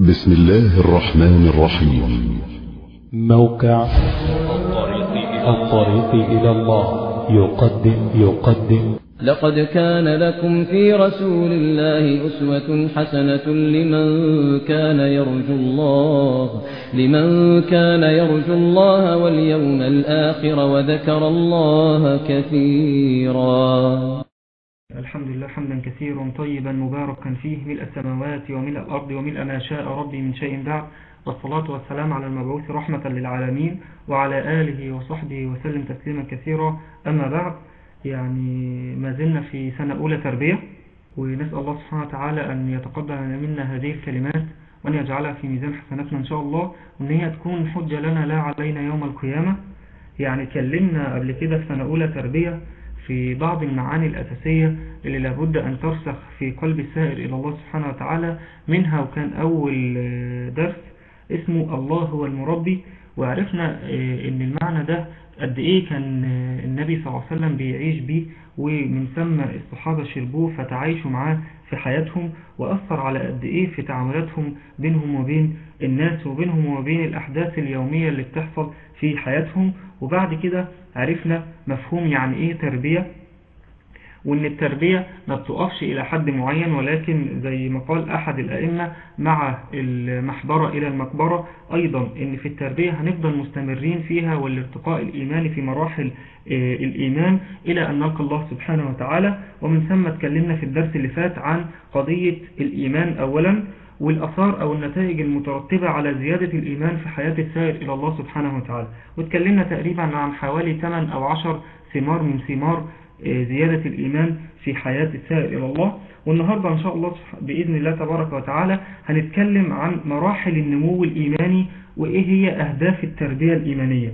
بسم الله الرحمن الرحيم. موقع الطريق إلى الله يقدم لقد كان لكم في رسول الله أسوة حسنة لمن كان يرجو الله واليوم الآخر وذكر الله كثيرا. الحمد لله حمدا كثيرا طيبا مباركا فيه ملء السماوات وملء الأرض وملء ما شاء ربي من شيء بعد، والصلاة والسلام على المبعوث رحمة للعالمين وعلى آله وصحبه وسلم تسليما كثيرا. أما بعد، يعني ما زلنا في سنة أولى تربية، ونسأل الله سبحانه وتعالى أن يتقبل منا هذه الكلمات وأن يجعلها في ميزان حسناتنا إن شاء الله، وأن هي تكون حجة لنا لا علينا يوم القيامة. يعني كلمنا قبل كده في سنة أولى تربية في بعض المعاني الأساسية اللي لابد أن ترسخ في قلب السائر إلى الله سبحانه وتعالى. منها وكان أول درس اسمه الله هو المربي، وعرفنا أن المعنى ده قد إيه كان النبي صلى الله عليه وسلم بيعيش بيه، ومن ثم الصحابة شربوه فتعايشوا معاه في حياتهم، وأثر على قد إيه في تعاملاتهم بينهم وبين الناس وبينهم وبين الأحداث اليومية اللي بتحصل في حياتهم. وبعد كده عرفنا مفهوم يعني إيه تربية، وإن التربية ما بتقفش إلى حد معين، ولكن زي ما قال أحد الأئمة مع المحبرة إلى المقبرة، أيضا إن في التربية هنفضل مستمرين فيها، والارتقاء الإيماني في مراحل الإيمان إلى أن نلقى الله سبحانه وتعالى. ومن ثم اتكلمنا في الدرس اللي فات عن قضية الإيمان أولا، والأثار أو النتائج المترتبة على زيادة الإيمان في حياة السائر إلى الله سبحانه وتعالى، واتكلمنا تقريبا عن حوالي 8 أو 10 ثمار من ثمار زيادة الإيمان في حياة السائر إلى الله. والنهاردة إن شاء الله بإذن الله تبارك وتعالى هنتكلم عن مراحل النمو الإيماني وإيه هي أهداف التربية الإيمانية.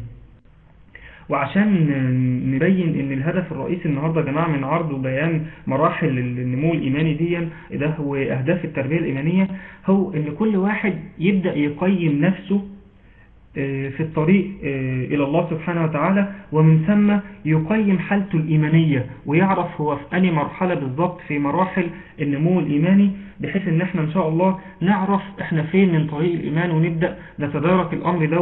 وعشان نبين ان الهدف الرئيسي النهاردة يا جماعة من عرض وبيان مراحل النمو الإيماني ده هو أهداف التربية الإيمانية، هو ان كل واحد يبدأ يقيم نفسه في الطريق إلى الله سبحانه وتعالى، ومن ثم يقيم حالته الإيمانية ويعرف هو في أي مرحلة بالضبط في مراحل النمو الإيماني، بحيث ان احنا ان شاء الله نعرف احنا فين من طريق الإيمان، ونبدأ نتدارك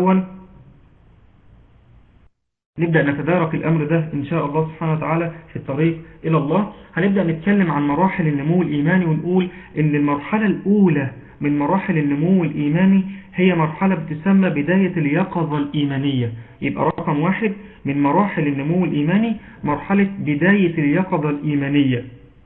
الأمر ده إن شاء الله سبحانه وتعالى في الطريق إلى الله. هنبدأ نتكلم عن مراحل النمو الإيماني، ونقول إن المرحلة الأولى من مراحل النمو الإيماني هي مرحلة بتسمى بداية اليقظة الإيمانية. يبقى رقم 1 من مراحل النمو الإيماني مرحلة بداية اليقظة الإيمانية،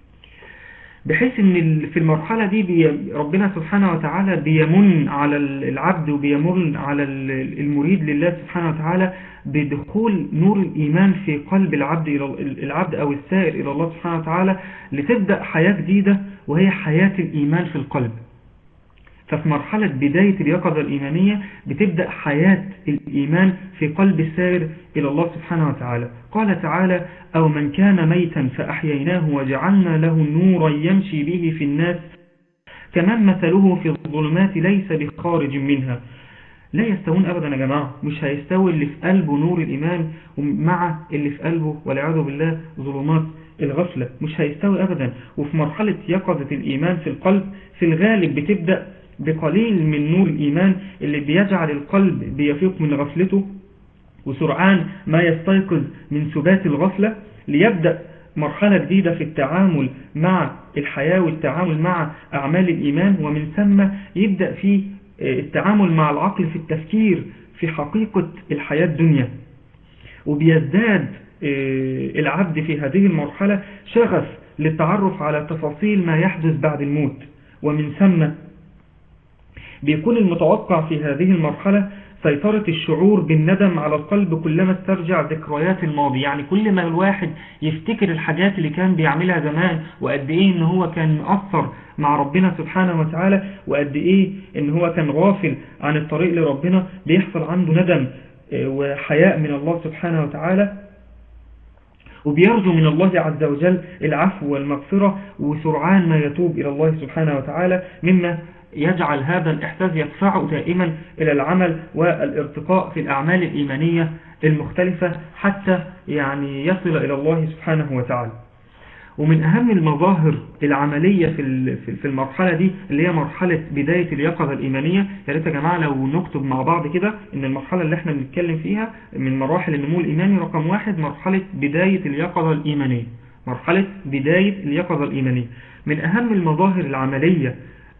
بحيث ان في المرحلة دي ربنا سبحانه وتعالى بيمن على العبد وبيمن على المريد لله سبحانه وتعالى بدخول نور الإيمان في قلب العبد أو السائر إلى الله سبحانه وتعالى، لتبدأ حياة جديدة وهي حياة الإيمان في القلب. ففي مرحلة بداية اليقظة الإيمانية بتبدأ حياة الإيمان في قلب السائر إلى الله سبحانه وتعالى. قال تعالى: أو من كان ميتا فأحييناه وجعلنا له نورا يمشي به في الناس كمن مثله في الظلمات ليس بخارج منها. لا يستوون أبدا يا جماعة، مش هيستوي اللي في قلبه نور الإيمان مع اللي في قلبه والعياذ بالله ظلمات الغفلة، مش هيستوي أبدا. وفي مرحلة يقظة الإيمان في القلب في الغالب بتبدأ بقليل من نور الإيمان اللي بيجعل القلب بيفيق من غفلته، وسرعان ما يستيقظ من سبات الغفلة، ليبدأ مرحلة جديدة في التعامل مع الحياة والتعامل مع أعمال الإيمان، ومن ثم يبدأ في التعامل مع العقل في التفكير في حقيقة الحياة الدنيا. وبيزداد العبد في هذه المرحلة شغف للتعرف على تفاصيل ما يحدث بعد الموت، ومن ثم بيكون المتوقع في هذه المرحلة سيطرة الشعور بالندم على القلب كلما استرجع ذكريات الماضي. يعني كل ما الواحد يفتكر الحاجات اللي كان بيعملها زمان، وقد ايه ان هو كان مؤثر مع ربنا سبحانه وتعالى، وقد ايه ان هو كان غافل عن الطريق لربنا، بيحصل عنده ندم وحياء من الله سبحانه وتعالى، وبيرجو من الله عز وجل العفو والمغفرة، وسرعان ما يتوب إلى الله سبحانه وتعالى، مما يجعل هذا الإحساس يدفعه دائما إلى العمل والارتقاء في الأعمال الإيمانية المختلفة حتى يعني يصل إلى الله سبحانه وتعالى. ومن أهم المظاهر العملية في المرحلة دي اللي هي مرحلة بداية اليقظة الإيمانية. يا ريت يا جماعة لو نكتب مع بعض كده إن المرحلة اللي احنا بنتكلم فيها من مراحل النمو الإيماني رقم 1 مرحلة بداية اليقظة الإيمانية. مرحلة بداية اليقظة الإيمانية من أهم المظاهر العملية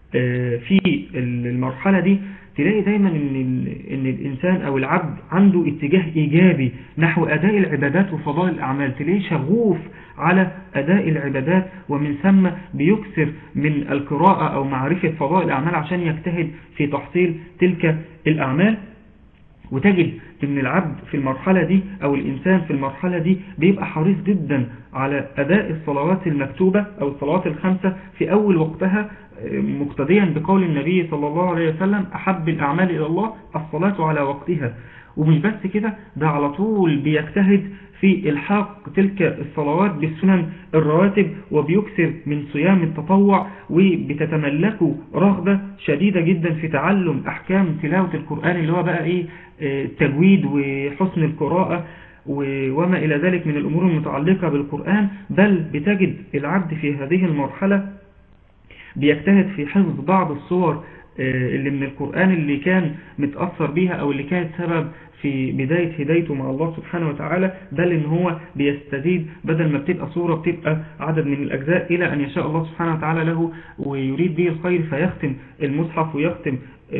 في المرحلة دي تلاقي دايما إن الإنسان أو العبد عنده اتجاه إيجابي نحو أداء العبادات وفضائل الأعمال. تلاقيه شغوف على أداء العبادات، ومن ثم بيكثر من القراءة أو معرفة فضائل الأعمال عشان يجتهد في تحصيل تلك الأعمال. وتجد ان العبد في المرحلة دي او الانسان في المرحلة دي بيبقى حريص جدا على اداء الصلوات المكتوبة او الصلوات الخمسة في اول وقتها، مقتديا بقول النبي صلى الله عليه وسلم احب الاعمال الى الله الصلاة على وقتها. ومش بس كده، ده على طول بيجتهد في الحاق تلك الصلوات بالسنن الرواتب، وبيكثر من صيام التطوع، وبتتملكه رغبة شديدة جدا في تعلم أحكام تلاوة القرآن اللي هو بقى إيه التجويد وحسن القراءة وما إلى ذلك من الأمور المتعلقة بالقرآن. بل بتجد العبد في هذه المرحلة بيجتهد في حفظ بعض الصور اللي من القرآن اللي كان متأثر بيها أو اللي كانت سبب في بداية هدايته مع الله سبحانه وتعالى، بل إن هو بيستزيد بدل ما بتبقى صورة بتبقى عدد من الأجزاء إلى أن يشاء الله سبحانه وتعالى له ويريد به الخير فيختم المصحف ويختم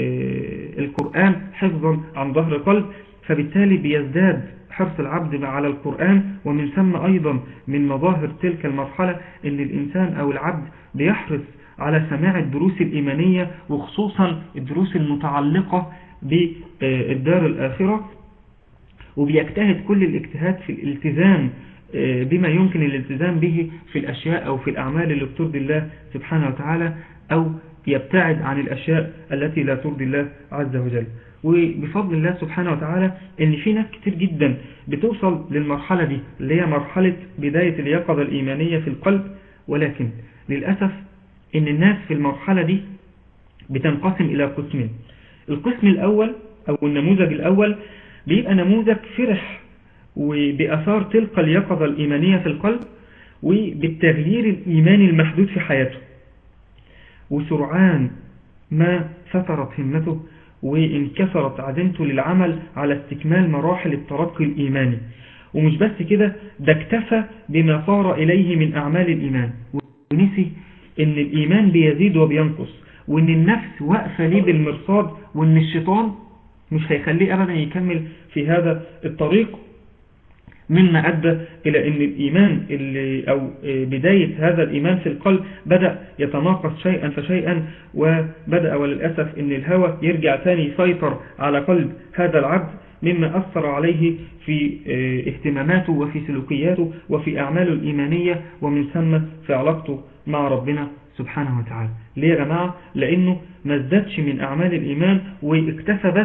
القرآن حفظا عن ظهر قلب. فبالتالي بيزداد حرص العبد على القرآن. ومن ثم أيضا من مظاهر تلك المرحلة إن الإنسان أو العبد بيحرص على سماع الدروس الإيمانية، وخصوصا الدروس المتعلقة بالدار الآخرة، وبيجتهد كل الاجتهاد في الالتزام بما يمكن الالتزام به في الأشياء أو في الأعمال اللي بترضي الله سبحانه وتعالى، أو يبتعد عن الأشياء التي لا ترضي الله عز وجل. وبفضل الله سبحانه وتعالى إن في ناس كتير جدا بتوصل للمرحلة دي اللي هي مرحلة بداية اليقظة الإيمانية في القلب، ولكن للأسف إن الناس في المرحلة دي بتنقسم إلى قسمين. القسم الأول أو النموذج الأول بيبقى نموذج فرح وبأثار تلك اليقظة الإيمانية في القلب وبالتغيير الإيماني المحدود في حياته، وسرعان ما فترت همته وانكسرت عزيمته للعمل على استكمال مراحل الترقي الإيماني. ومش بس كده، ده اكتفى بما صار إليه من أعمال الإيمان ونسي إن الإيمان بيزيد وبينقص، وإن النفس واقفة ليه بالمرصاد، وإن الشيطان مش هيخليه أبدا يكمل في هذا الطريق، مما أدى إلى أن الإيمان أو بداية هذا الإيمان في القلب بدأ يتناقص شيئا فشيئا، وبدأ وللأسف أن الهوى يرجع ثاني يسيطر على قلب هذا العبد، مما أثر عليه في اهتماماته وفي سلوكياته وفي أعماله الإيمانية، ومن ثم في علاقته مع ربنا سبحانه وتعالى. ليه يا جماعة؟ لأنه ما ازدادش من أعمال الإيمان واكتفى بس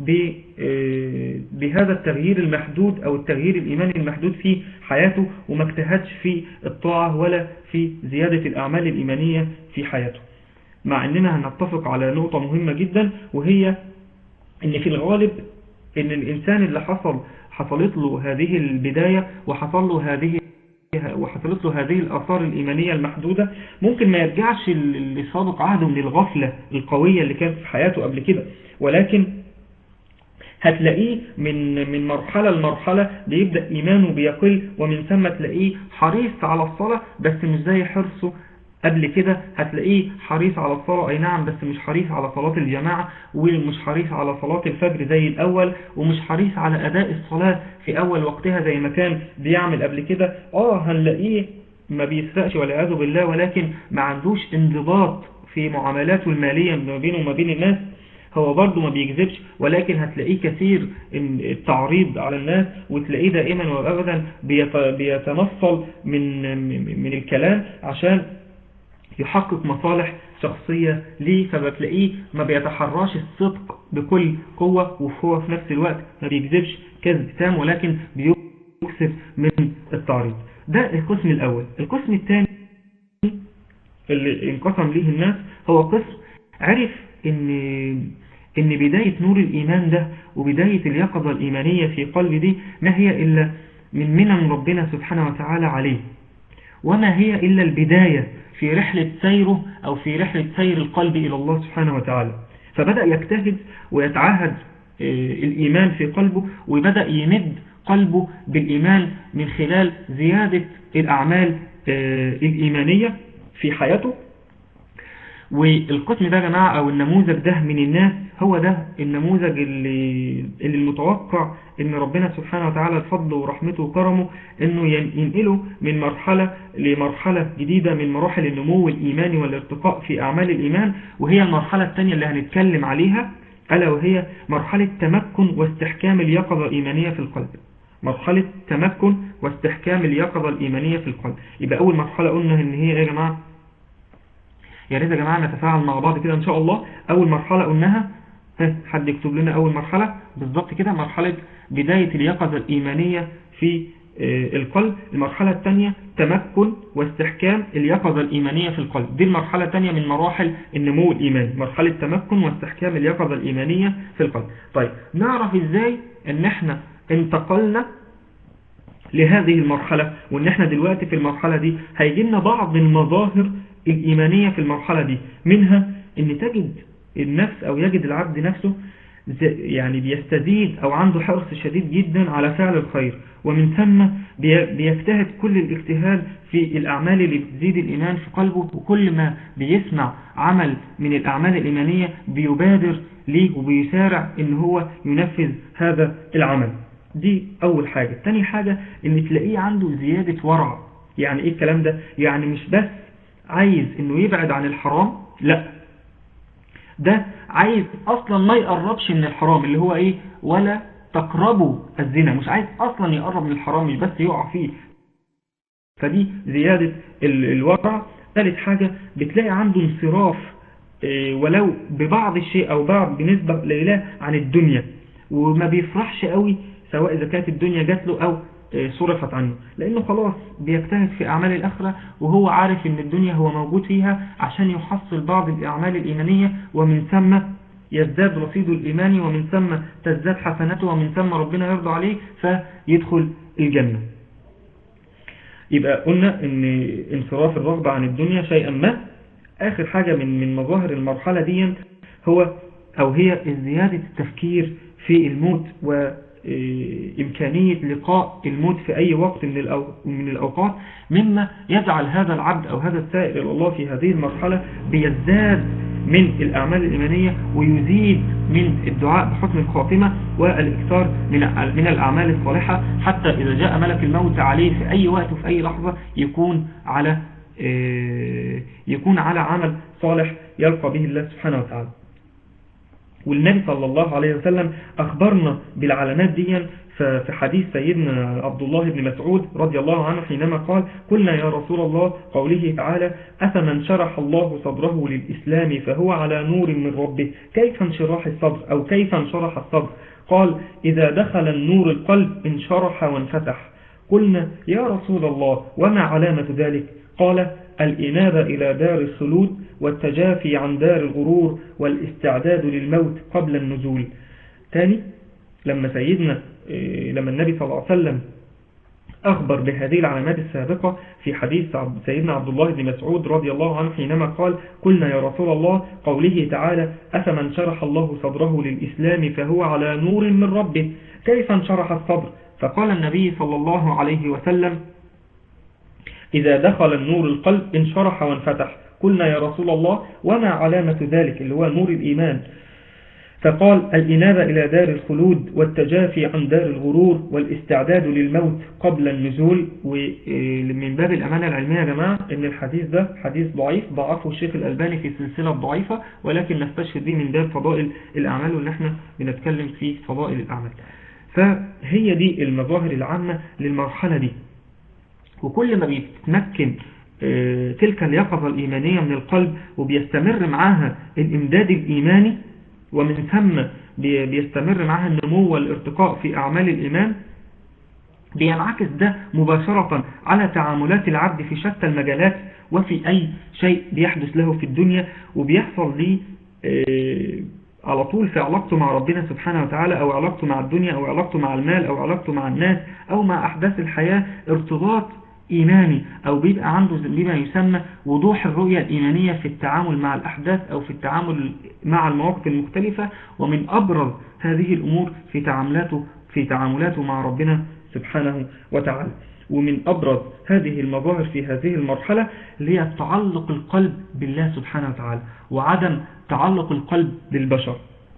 بهذا التغيير المحدود أو التغيير الإيماني المحدود في حياته، وما اجتهدش في الطاعة ولا في زيادة الأعمال الإيمانية في حياته. مع أننا هنتفق على نقطة مهمة جدا، وهي أن في الغالب أن الإنسان اللي حصلت له هذه البداية وحصلت له هذه الآثار الإيمانية المحدودة، ممكن ما يرجعش لسابق عهده من الغفلة القوية اللي كانت في حياته قبل كده، ولكن هتلاقيه من مرحلة لمرحلة بيبدأ إيمانه بيقل، ومن ثم تلاقيه حريص على الصلاة بس مش زي حرصه قبل كده. هتلاقيه حريص على الصلاة أي نعم، بس مش حريص على صلاة الجماعة، ومش حريص على صلاة الفجر زي الأول، ومش حريص على أداء الصلاة في أول وقتها زي ما كان بيعمل قبل كده. هنلاقيه ما بيسرقش والعياذ بالله، ولكن ما عندوش انضباط في معاملاته المالية ما بينه وما بين الناس. هو برضه ما بيكذبش، ولكن هتلاقيه كثير التعريض على الناس، وتلاقيه دائما وابدا بيتنصل من الكلام عشان يحقق مصالح شخصية ليه. فبتلاقيه ما بيتحراش الصدق بكل قوة، وهو في نفس الوقت ما بيكذبش كذب تام، ولكن بيكسر من التعريض. ده القسم الأول. القسم الثاني اللي انقسم ليه الناس هو قسم عرف إن بداية نور الإيمان ده وبداية اليقظة الإيمانية في قلب دي ما هي إلا من منن ربنا سبحانه وتعالى عليه، وما هي إلا البداية في رحلة سيره أو في رحلة سير القلب إلى الله سبحانه وتعالى. فبدأ يجتهد ويتعهد الإيمان في قلبه، وبدأ يمد قلبه بالإيمان من خلال زيادة الأعمال الإيمانية في حياته. والقسم ده يا جماعة أو النموذج ده من الناس هو ده النموذج اللي المتوقع إن ربنا سبحانه وتعالى بفضله ورحمته وكرمه إنه ينقله من مرحلة لمرحلة جديدة من مراحل النمو الإيماني والارتقاء في أعمال الإيمان، وهي المرحلة الثانية اللي هنتكلم عليها، ألا وهي مرحلة تمكن واستحكام اليقظة الإيمانية في القلب. مرحلة تمكن واستحكام اليقظة الإيمانية في القلب. يبقى أول مرحلة قلنا إن هي يا جماعة، يا ريت يا جماعة نتفاعل مع بعض كده إن شاء الله. أول مرحلة قلناها، حد يكتب لنا أول مرحلة بالضبط كده، مرحلة بداية اليقظة الإيمانية في القلب. المرحلة الثانية تمكن واستحكام اليقظة الإيمانية في القلب، دي المرحلة الثانية من مراحل النمو الإيماني، مرحلة تمكن واستحكام اليقظة الإيمانية في القلب. طيب نعرف إزاي إن إحنا انتقلنا لهذه المرحلة، وإن إحنا دلوقتي في المرحلة دي هيجي لنا بعض المظاهر الإيمانية في المرحلة دي، منها إن تجد النفس أو يجد العبد نفسه يعني بيستزيد أو عنده حرص شديد جدا على فعل الخير، ومن ثم بيجتهد كل الاجتهاد في الأعمال اللي بتزيد الإيمان في قلبه، وكل ما بيسمع عمل من الأعمال الإيمانية بيبادر ليه وبيسارع إن هو ينفذ هذا العمل. دي أول حاجة. تاني حاجة إن تلاقيه عنده زيادة ورع. يعني إيه الكلام ده؟ يعني مش بس عايز إنه يبعد عن الحرام، لا، ده عايز أصلا ما يقربش من الحرام، اللي هو إيه؟ ولا تقربوا الزنا، مش عايز أصلا يقرب من الحرام، مش بس يقع فيه. فدي زيادة الورع. ثالث حاجة بتلاقي عنده انصراف ولو ببعض الشيء أو بعض بنسبة قليلة عن الدنيا، وما بيفرحش قوي سواء إذا كانت الدنيا جات له أو صرفت عنه، لأنه خلاص بيجتهد في أعمال الآخرة، وهو عارف إن الدنيا هو موجود فيها عشان يحصل بعض الأعمال الإيمانية، ومن ثم يزداد رصيده الإيماني، ومن ثم تزداد حسناته، ومن ثم ربنا يرضى عليه فيدخل الجنة. يبقى قلنا إن انصراف الرغبة عن الدنيا شيئا ما. آخر حاجة من مظاهر المرحلة دي هي زيادة التفكير في الموت وإمكانية لقاء الموت في أي وقت من الأوقات، مما يجعل هذا العبد أو هذا السائر إلى الله في هذه المرحلة بيزداد من الأعمال الإيمانية، ويزيد من الدعاء بحسن الخاتمة والإكثار من الأعمال الصالحة، حتى إذا جاء ملك الموت عليه في أي وقت وفي أي لحظة يكون على عمل صالح يلقى به الله سبحانه وتعالى. والنبي صلى الله عليه وسلم أخبرنا بالعلامات دي في حديث سيدنا عبد الله بن مسعود رضي الله عنه حينما قال: قلنا يا رسول الله قوله تعالى: أفمن شرح الله صدره للإسلام فهو على نور من ربه كيف انشراح الصدر أو كيف انشرح الصدر؟ قال: إذا دخل النور القلب انشرح وانفتح. قلنا يا رسول الله وما علامة ذلك؟ قال: الإنابة إلى دار الخلود والتجافي عن دار الغرور والاستعداد للموت قبل النزول. تاني، لما النبي صلى الله عليه وسلم أخبر بهذه العلامات السابقة في حديث سيدنا عبد الله بن مسعود رضي الله عنه حينما قال: قلنا يا رسول الله قوله تعالى: أفمن شرح الله صدره للإسلام فهو على نور من ربه كيف انشرح الصدر؟ فقال النبي صلى الله عليه وسلم: إذا دخل النور القلب انشرح وانفتح. قلنا يا رسول الله وما علامة ذلك اللي هو نور الإيمان؟ فقال: الإنابة إلى دار الخلود والتجافي عن دار الغرور والاستعداد للموت قبل النزول. ومن باب الأمانة العلمية يا جماعة إن الحديث ده حديث ضعيف، ضعفه الشيخ الألباني في سلسلة ضعيفة، ولكن نستشهد به من باب فضائل الأعمال، وإن احنا بنتكلم في فضائل الأعمال. فهي دي المظاهر العامة للمرحلة دي. وكل ما بيتمكن تلك اليقظة الإيمانية من القلب وبيستمر معها الإمداد الإيماني، ومن ثم بيستمر معها النمو والارتقاء في أعمال الإيمان، بينعكس ده مباشرة على تعاملات العبد في شتى المجالات وفي أي شيء بيحدث له في الدنيا، وبيحصل ليه على طول في علاقته مع ربنا سبحانه وتعالى، أو علاقته مع الدنيا، أو علاقته مع المال، أو علاقته مع الناس، أو مع أحداث الحياة، ارتباط إيماني، أو بيبقى عنده بما يسمى وضوح الرؤية الإيمانية في التعامل مع الأحداث أو في التعامل مع المواقف المختلفة. ومن أبرز هذه الأمور في تعاملاته مع ربنا سبحانه وتعالى. ومن أبرز هذه المظاهر في هذه المرحلة اللي هي تعلق القلب بالله سبحانه وتعالى وعدم تعلق القلب بالبشر.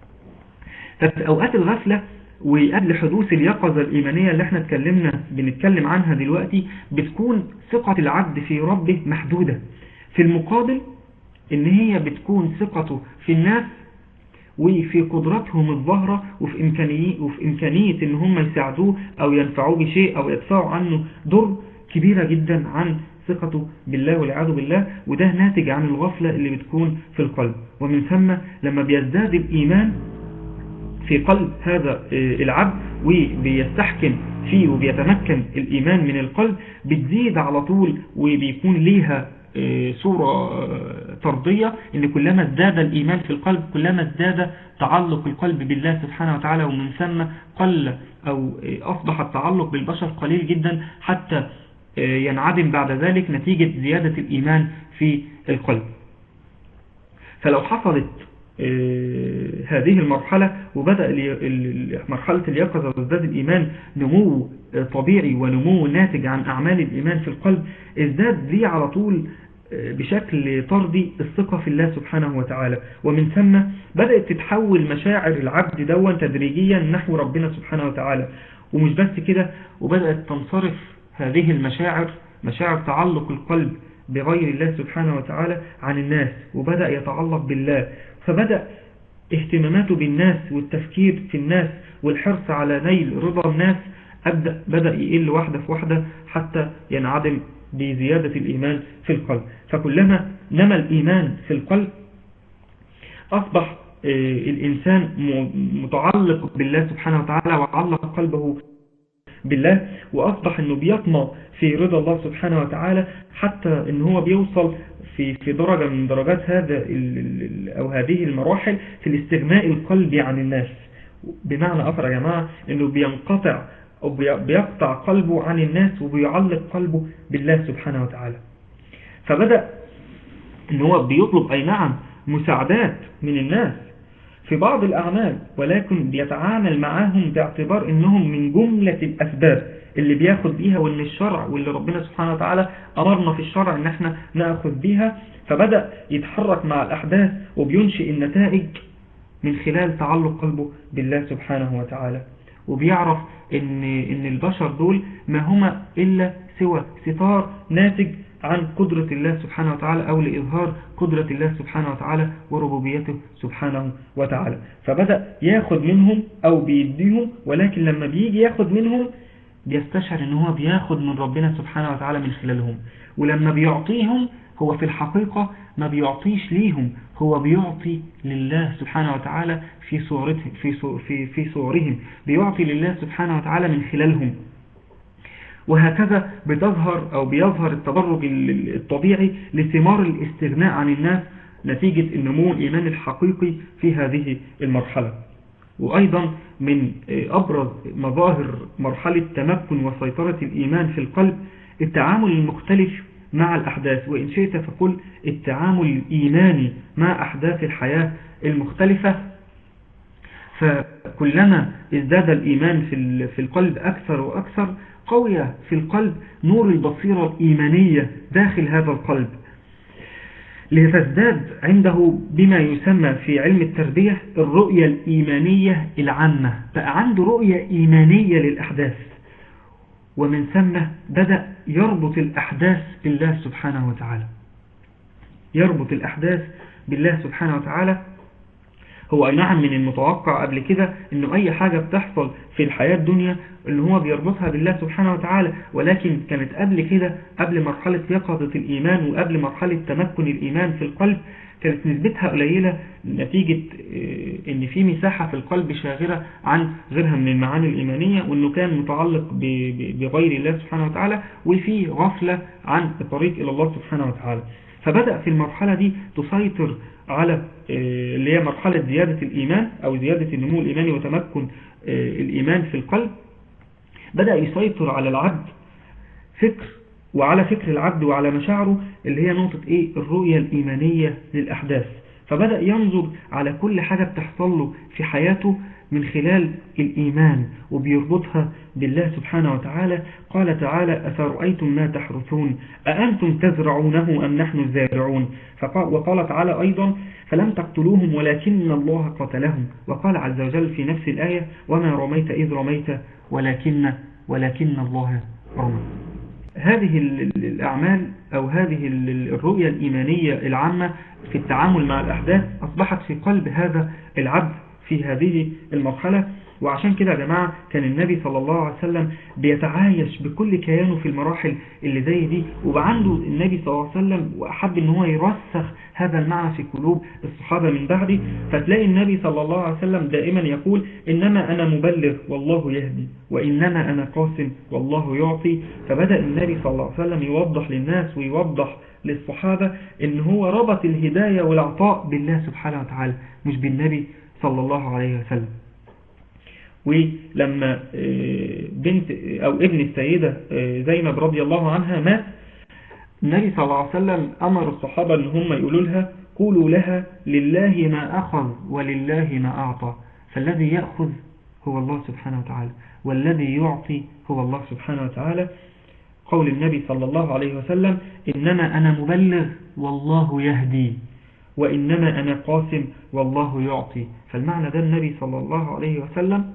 ففي أوقات الغفلة وقبل حدوث اليقظة الإيمانية اللي احنا بنتكلم عنها دلوقتي، بتكون ثقة العبد في ربه محدودة. في المقابل ان هي بتكون ثقته في الناس وفي قدراتهم الظاهرة وفي إمكانية ان هم يساعدوه او ينفعوه بشيء او يدفعوا عنه ضر كبيرة جدا عن ثقته بالله والعياذ بالله. وده ناتج عن الغفلة اللي بتكون في القلب. ومن ثم لما بيزداد الإيمان في قلب هذا العبد وبيستحكم فيه وبيتمكن الإيمان من القلب، بتزيد على طول وبيكون ليها صورة طردية، إن كلما ازداد الإيمان في القلب كلما ازداد تعلق القلب بالله سبحانه وتعالى، ومن ثم قل أو أصبح التعلق بالبشر قليل جدا حتى ينعدم بعد ذلك نتيجة زيادة الإيمان في القلب. فلو حصلت هذه المرحلة وبدأ مرحلة اليقظة وازداد الإيمان نمو طبيعي ونمو ناتج عن أعمال الإيمان في القلب، ازداد ليه على طول بشكل طردي الثقة في الله سبحانه وتعالى. ومن ثم بدأت تتحول مشاعر العبد دون تدريجيا نحو ربنا سبحانه وتعالى. ومش بس كده، وبدأت تنصرف هذه المشاعر، مشاعر تعلق القلب بغير الله سبحانه وتعالى، عن الناس، وبدأ يتعلق بالله. فبدأ اهتماماته بالناس والتفكير في الناس والحرص على نيل رضا الناس بدأ يقل واحدة في واحدة حتى ينعدم بزيادة الإيمان في القلب. فكلما نمى الإيمان في القلب أصبح الإنسان متعلق بالله سبحانه وتعالى وعلق قلبه بالله، وأصبح أنه بيطمع في رضا الله سبحانه وتعالى حتى أنه هو بيوصل في درجة من درجات هذه المراحل في الاستغناء القلبي عن الناس. بمعنى آخر يا جماعة أنه بينقطع أو بيقطع قلبه عن الناس وبيعلق قلبه بالله سبحانه وتعالى. فبدأ أنه هو بيطلب أي نعم مساعدات من الناس في بعض الأعمال، ولكن بيتعامل معاهم باعتبار أنهم من جملة الأسباب اللي بياخد بيها، وأن الشرع واللي ربنا سبحانه وتعالى أمرنا في الشرع أن احنا نأخذ بيها. فبدأ يتحرك مع الأحداث وبينشئ النتائج من خلال تعلق قلبه بالله سبحانه وتعالى. وبيعرف أن البشر دول ما هما إلا سوى ستار ناتج عن قدرة الله سبحانه وتعالى أو لإظهار قدرة الله سبحانه وتعالى وربوبيته سبحانه وتعالى. فبدأ ياخد منهم أو بيديهم، ولكن لما بيجي ياخد منهم بيستشعر أنه هو بياخد من ربنا سبحانه وتعالى من خلالهم. ولما بيعطيهم هو في الحقيقة ما بيعطيش ليهم، هو بيعطي لله سبحانه وتعالى في صورهم، بيعطي لله سبحانه وتعالى من خلالهم. وهكذا بيظهر التدرج الطبيعي لثمار الاستغناء عن الناس نتيجة النمو الإيمان الحقيقي في هذه المرحلة. وأيضا من أبرز مظاهر مرحلة تمكن وسيطرة الإيمان في القلب التعامل المختلف مع الأحداث، وإن شئت فقل التعامل الإيماني مع أحداث الحياة المختلفة. فكلما ازداد الإيمان في القلب أكثر وأكثر قوية في القلب نور البصيرة الإيمانية داخل هذا القلب، لتزداد عنده بما يسمى في علم التربية الرؤية الإيمانية العامة. بقى عنده رؤية إيمانية للأحداث، ومن ثم بدأ يربط الأحداث بالله سبحانه وتعالى. يربط الأحداث بالله سبحانه وتعالى. هو أي نعم من المتوقع قبل كده أنه أي حاجة بتحصل في الحياة الدنيا أنه هو بيربطها بالله سبحانه وتعالى، ولكن كانت قبل كده، قبل مرحلة يقظة الإيمان وقبل مرحلة تمكن الإيمان في القلب، كانت نسبتها قليلة نتيجة أن في مساحة في القلب شاغرة عن غيرها من المعاني الإيمانية، وأنه كان متعلق بغير الله سبحانه وتعالى، وفي غفلة عن الطريق إلى الله سبحانه وتعالى. فبدأ في المرحلة دي تسيطر على اللي هي مرحلة زيادة الإيمان أو زيادة النمو الإيماني وتمكن الإيمان في القلب. بدأ يسيطر على العبد فكر وعلى فكر العبد وعلى مشاعره، اللي هي نقطة ايه؟ الرؤية الإيمانية للأحداث. فبدأ ينظر على كل حاجة بتحصل له في حياته من خلال الإيمان، وبيربطها بالله سبحانه وتعالى. قال تعالى: أفرأيتم ما تحرثون أأنتم تزرعونه أم نحن الزارعون. وقال تعالى أيضا: فلم تقتلوهم ولكن الله قتلهم. وقال عز وجل في نفس الآية: وما رميت إذ رميت ولكن الله رمى. هذه الأعمال أو هذه الرؤية الإيمانية العامة في التعامل مع الأحداث أصبحت في قلب هذا العبد في هذه المرحلة. وعشان كده يا جماعة كان النبي صلى الله عليه وسلم بيتعايش بكل كيانه في المراحل اللي زي دي، وعنده النبي صلى الله عليه وسلم وأحب ان هو يرسخ هذا المعنى في قلوب الصحابة من بعده. فتلاقي النبي صلى الله عليه وسلم دائما يقول: إنما أنا مبلغ والله يهدي، وإنما أنا قاسم والله يعطي. فبدأ النبي صلى الله عليه وسلم يوضح للناس ويوضح للصحابة ان هو ربط الهداية والعطاء بالله سبحانه وتعالى، مش بالنبي صلى الله عليه وسلم. ولما بنت أو ابن السيدة زينب رضي الله عنها مات، النبي صلى الله عليه وسلم أمر الصحابة أن هم يقولوا لها: قولوا لها لله ما أخذ ولله ما أعطى، فالذي يأخذ هو الله سبحانه وتعالى، والذي يعطي هو الله سبحانه وتعالى. قول النبي صلى الله عليه وسلم: إنما أنا مبلغ والله يهدي، وإنما أنا قاسم والله يعطي. فالمعنى ده النبي صلى الله عليه وسلم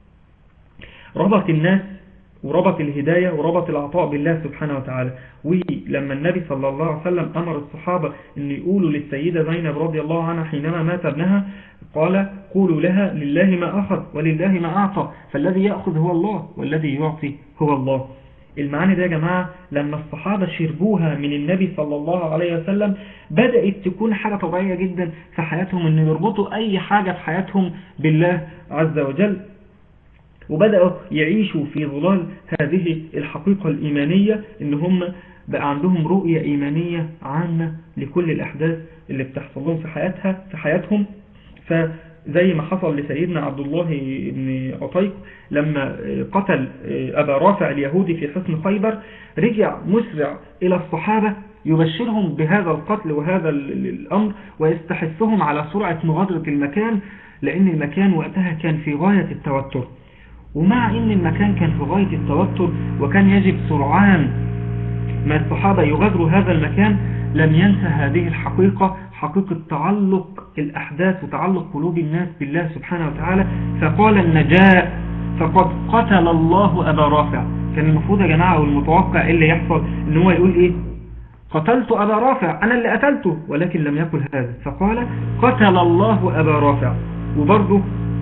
ربط الناس وربط الهداية وربط العطاء بالله سبحانه وتعالى. ولما النبي صلى الله عليه وسلم أمر الصحابة أن يقولوا للسيدة زينب رضي الله عنها حينما مات ابنها، قال: قولوا لها لله ما أخذ ولله ما أعطى، فالذي يأخذ هو الله والذي يعطي هو الله. المعاني ده يا جماعة لما الصحابة شربوها من النبي صلى الله عليه وسلم بدأت تكون حاجة طبيعية جدا في حياتهم، أن يربطوا أي حاجة في حياتهم بالله عز وجل، وبدأوا يعيشوا في ظلال هذه الحقيقة الإيمانية، إن هم بقى عندهم رؤية إيمانية عامة لكل الأحداث اللي بتحصل لهم في حياتهم. فزي ما حصل لسيدنا عبد الله بن عطيق لما قتل أبا رافع اليهودي في حصن خيبر، رجع مسرع إلى الصحابة يبشرهم بهذا القتل وهذا الأمر، ويستحثهم على سرعة مغادرة المكان، لأن المكان وقتها كان في غاية التوتر. ومع ان المكان كان في غاية التوتر وكان يجب سرعان ما الصحابة يغادروا هذا المكان، لم ينسى هذه الحقيقة، حقيقة تعلق الأحداث وتعلق قلوب الناس بالله سبحانه وتعالى. فقال النجاء: فقد قتل الله أبا رافع. كان المفروض يا جماعة والمتوقع اللي يحصل ان هو يقول ايه؟ قتلت أبا رافع، أنا اللي قتلته، ولكن لم يقل هذا، فقال: قتل الله أبا رافع. وبرضه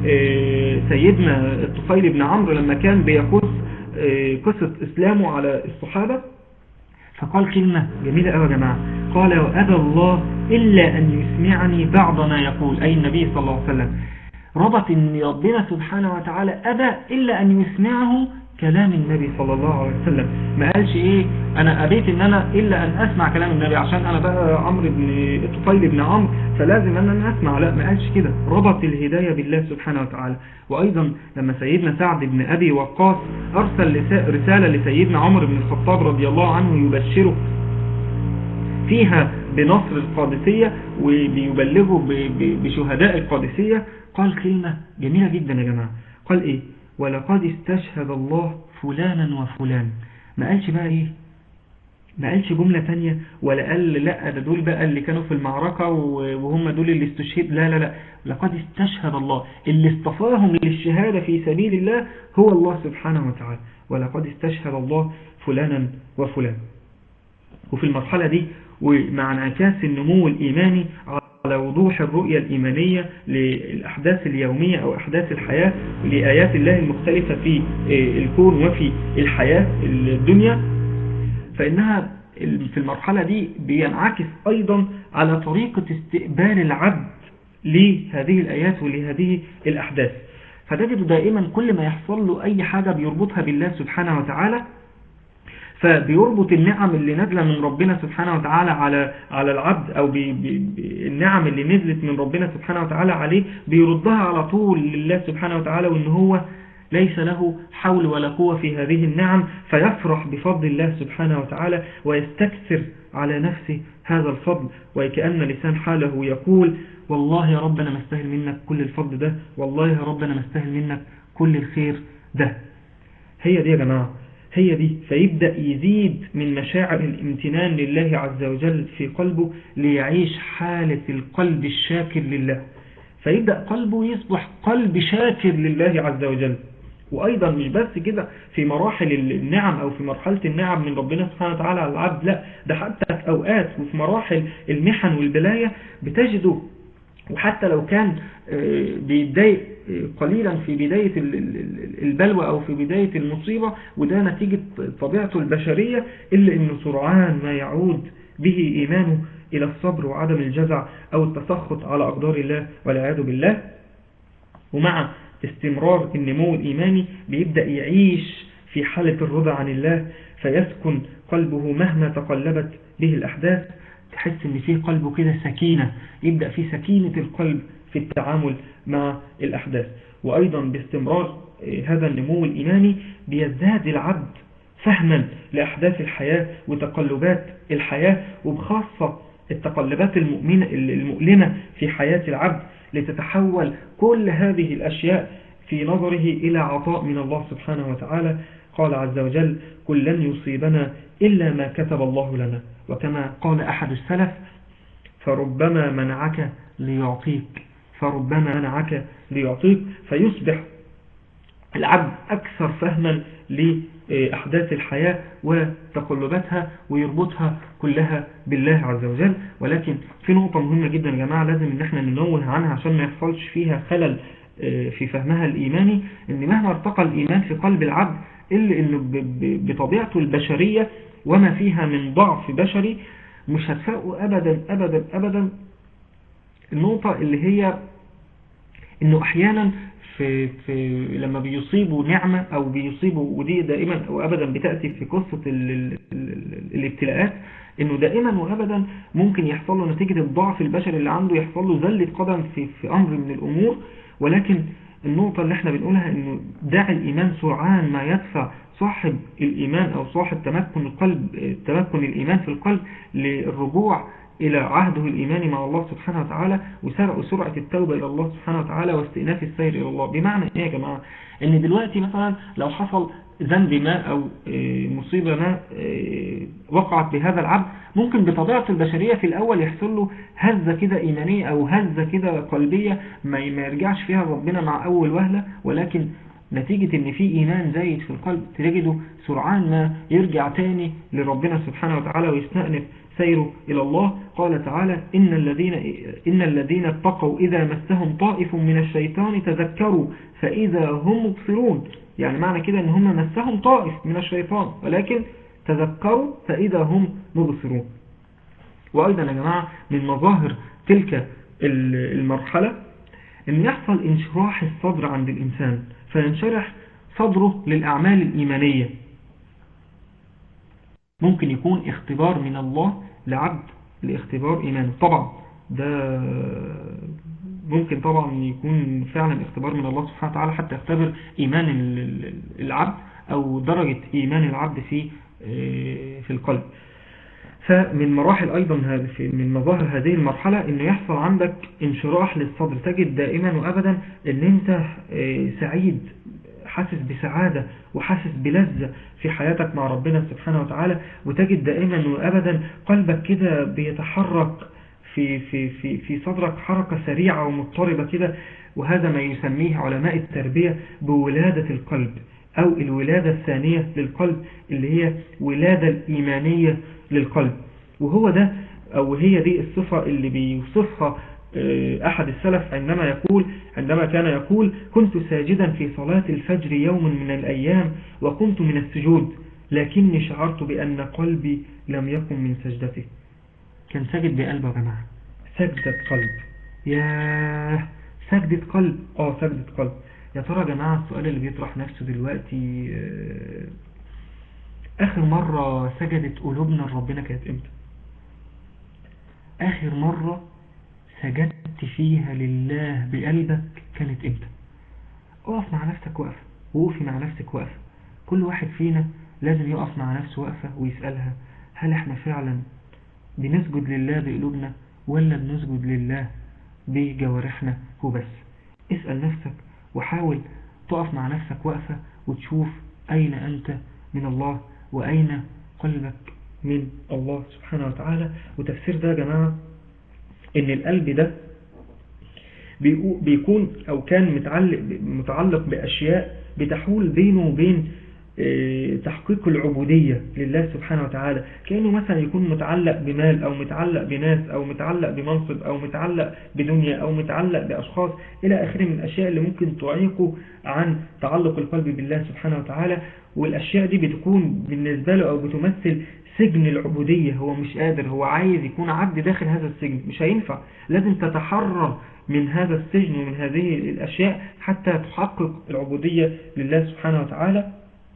سيدنا الطفيل بن عمرو لما كان بيقص قصة إسلامه على الصحابة، فقال كلمة جميلة أوي يا جماعة، قال: وأبى الله إلا أن يسمعني بعض ما يقول، أي النبي صلى الله عليه وسلم. ربط أن ربنا سبحانه وتعالى أبى إلا أن يسمعه كلام النبي صلى الله عليه وسلم. ما قالش إيه أنا أبيت إن أنا إلا أن أسمع كلام النبي عشان أنا بقى عمرو بن الطفيل بن عمرو فلازم أن أنا أسمع، لا، ما قالش كده، ربط الهداية بالله سبحانه وتعالى. وأيضا لما سيدنا سعد بن أبي وقاص أرسل رسالة لسيدنا عمر بن الخطاب رضي الله عنه يبشره فيها بنصر القادسية وبيبلغه بشهداء القادسية، قال كلمة جميلة جدا يا جماعة. قال إيه؟ ولقد استشهد الله فلانا وفلان. ما قالش بقى إيه؟ ما قالش جملة تانية، ولا قال لا ده دول بقى اللي كانوا في المعركة وهم دول اللي استشهد، لا لا لا، لقد استشهد الله، اللي اصطفاهم للشهادة في سبيل الله هو الله سبحانه وتعالى. ولقد استشهد الله فلانا وفلان. وفي المرحلة دي ومع انعكاس النمو الإيماني على وضوح الرؤية الإيمانية للأحداث اليومية أو أحداث الحياة لآيات الله المختلفة في الكون وفي الحياة الدنيا، فإنها في المرحلة دي بينعكس أيضا على طريقة استقبال العبد لهذه الآيات ولهذه الأحداث. فتجد دائما كل ما يحصل له أي حاجة بيربطها بالله سبحانه وتعالى، فبيربط النعم اللي نزل من ربنا سبحانه وتعالى على العبد، أو النعم اللي نزلت من ربنا سبحانه وتعالى عليه بيردها على طول لله سبحانه وتعالى، وإن هو ليس له حول ولا قوة في هذه النعم، فيفرح بفضل الله سبحانه وتعالى ويستكثر على نفسه هذا الفضل، وكأن لسان حاله يقول والله يا رب أنا مستاهل منك كل الفضل ده، والله يا رب أنا مستاهل منك كل الخير ده. هي دي يا جماعة، هي دي. فيبدأ يزيد من مشاعر الامتنان لله عز وجل في قلبه ليعيش حالة القلب الشاكر لله، فيبدأ قلبه يصبح قلب شاكر لله عز وجل. وأيضا مش بس كده في مراحل النعم أو في مرحلة النعم من ربنا سبحانه وتعالى على العبد، لا ده حتى في أوقات وفي مراحل المحن والبلاية بتجده، وحتى لو كان بيتضايق قليلا في بداية البلوى أو في بداية المصيبة، وده نتيجة طبيعته البشرية، إلا أنه سرعان ما يعود به إيمانه إلى الصبر وعدم الجزع أو التسخط على أقدار الله والعياذ بالله. ومع استمرار النمو الإيماني بيبدأ يعيش في حالة الرضا عن الله، فيسكن قلبه مهما تقلبت به الأحداث. تحس ان فيه قلبه كده سكينة، يبدأ في سكينة القلب في التعامل مع الأحداث. وأيضا باستمرار هذا النمو الإيماني بيزداد العبد فهما لأحداث الحياة وتقلبات الحياة، وبخاصة التقلبات المؤلمة في حياة العبد، لتتحول كل هذه الأشياء في نظره إلى عطاء من الله سبحانه وتعالى. قال عز وجل قل لن يصيبنا إلا ما كتب الله لنا. وكما قال أحد السلف فربما منعك ليعطيك، فربما منعك ليعطيك. فيصبح العبد أكثر فهما لأحداث الحياة وتقلباتها ويربطها كلها بالله عز وجل. ولكن في نقطة مهمة جدا يا جماعة لازم ان احنا ننوه عنها عشان ما يحصلش فيها خلل في فهمها الإيماني، ان مهما ارتقى الإيمان في قلب العبد إلا انه بطبيعته البشرية وما فيها من ضعف بشري مش هتفاقوا أبدا أبدا أبدا النقطة اللي هي انه احيانا في لما بيصيبوا نعمة او بيصيبوا، ودي دائما وابدا بتأتي في قصة الابتلاءات، انه دائما وابدا ممكن يحصل له نتيجة الضعف البشري اللي عنده يحصل له زلة قدم في امر من الامور. ولكن النقطة اللي احنا بنقولها انه داعي الايمان سرعان ما يدفع صاحب الايمان او صاحب تمكن الايمان في القلب للرجوع إلى عهده الإيماني مع الله سبحانه وتعالى، وسرعة التوبة إلى الله سبحانه وتعالى واستئناف السير إلى الله. بمعنى إيه يا جماعة؟ إن دلوقتي مثلا لو حصل ذنب ما أو مصيبة ما وقعت بهذا العبد، ممكن بطبيعة البشرية في الأول يحصل له هزة كده إيمانية أو هزة كده قلبية ما يرجعش فيها ربنا مع أول وهلة، ولكن نتيجة ان في ايمان زايد في القلب تجده سرعان ما يرجع تاني لربنا سبحانه وتعالى ويستأنف سيره الى الله. قال تعالى إن الذين اتقوا اذا مسهم طائف من الشيطان تذكروا فاذا هم مبصرون. يعني معنى كده ان هم مسهم طائف من الشيطان ولكن تذكروا فاذا هم مبصرون. وايضا يا جماعة من مظاهر تلك المرحلة ان يحصل انشراح الصدر عند الانسان، فينشرح صدره للأعمال الإيمانية. ممكن يكون اختبار من الله لعبد لاختبار إيمانه. طبعا ده ممكن طبعا يكون فعلا اختبار من الله سبحانه وتعالى حتى يختبر إيمان العبد أو درجة إيمان العبد في القلب. فمن مراحل أيضا من مظاهر هذه المرحلة إنه يحصل عندك انشراح للصدر، تجد دائما وأبدا إن أنت سعيد، حاسس بسعادة وحاسس بلذة في حياتك مع ربنا سبحانه وتعالى، وتجد دائما وأبدا قلبك كده بيتحرك في صدرك حركة سريعة ومضطربة كده. وهذا ما يسميه علماء التربية بولادة القلب أو الولادة الثانية للقلب، اللي هي ولادة الإيمانية للقلب. وهو ده أو هي دي الصفة اللي بيوصفها أحد السلف عندما كان يقول كنت ساجدا في صلاة الفجر يوم من الأيام وقمت من السجود لكني شعرت بأن قلبي لم يقم من سجدته. كان ساجد بقلبه يا جماعة، سجدة قلب. يا سجدة قلب، سجدة قلب. يا ترى يا جماعة السؤال اللي بيطرح نفسه دلوقتي، آخر مرة سجدت قلوبنا لربنا كانت امتى؟ آخر مرة سجدت فيها لله بقلبك كانت امتى؟ اقف مع نفسك وقف وقفي مع نفسك وقفة. كل واحد فينا لازم يقف مع نفسه وقفة ويسألها: هل احنا فعلا بنسجد لله بقلوبنا ولا بنسجد لله بجوارحنا وبس؟ اسأل نفسك وحاول تقف مع نفسك وقفة وتشوف أين أنت من الله وأين قلبك من الله سبحانه وتعالى. وتفسير ده يا جماعة إن القلب ده بيكون أو كان متعلق بأشياء بتحول بينه وبين تحقيق العبودية لله سبحانه وتعالى. كأنه مثلا يكون متعلق بمال أو متعلق بناس أو متعلق بمنصب أو متعلق بدنيا أو متعلق بأشخاص إلى آخره من الأشياء اللي ممكن تعيقه عن تعلق القلب بالله سبحانه وتعالى. والأشياء دي بتكون بالنسبة له أو بتمثل سجن العبودية. هو مش قادر، هو عايز يكون عبد داخل هذا السجن، مش هينفع. لازم تتحرر من هذا السجن ومن هذه الأشياء حتى تحقق العبودية لله سبحانه وتعالى.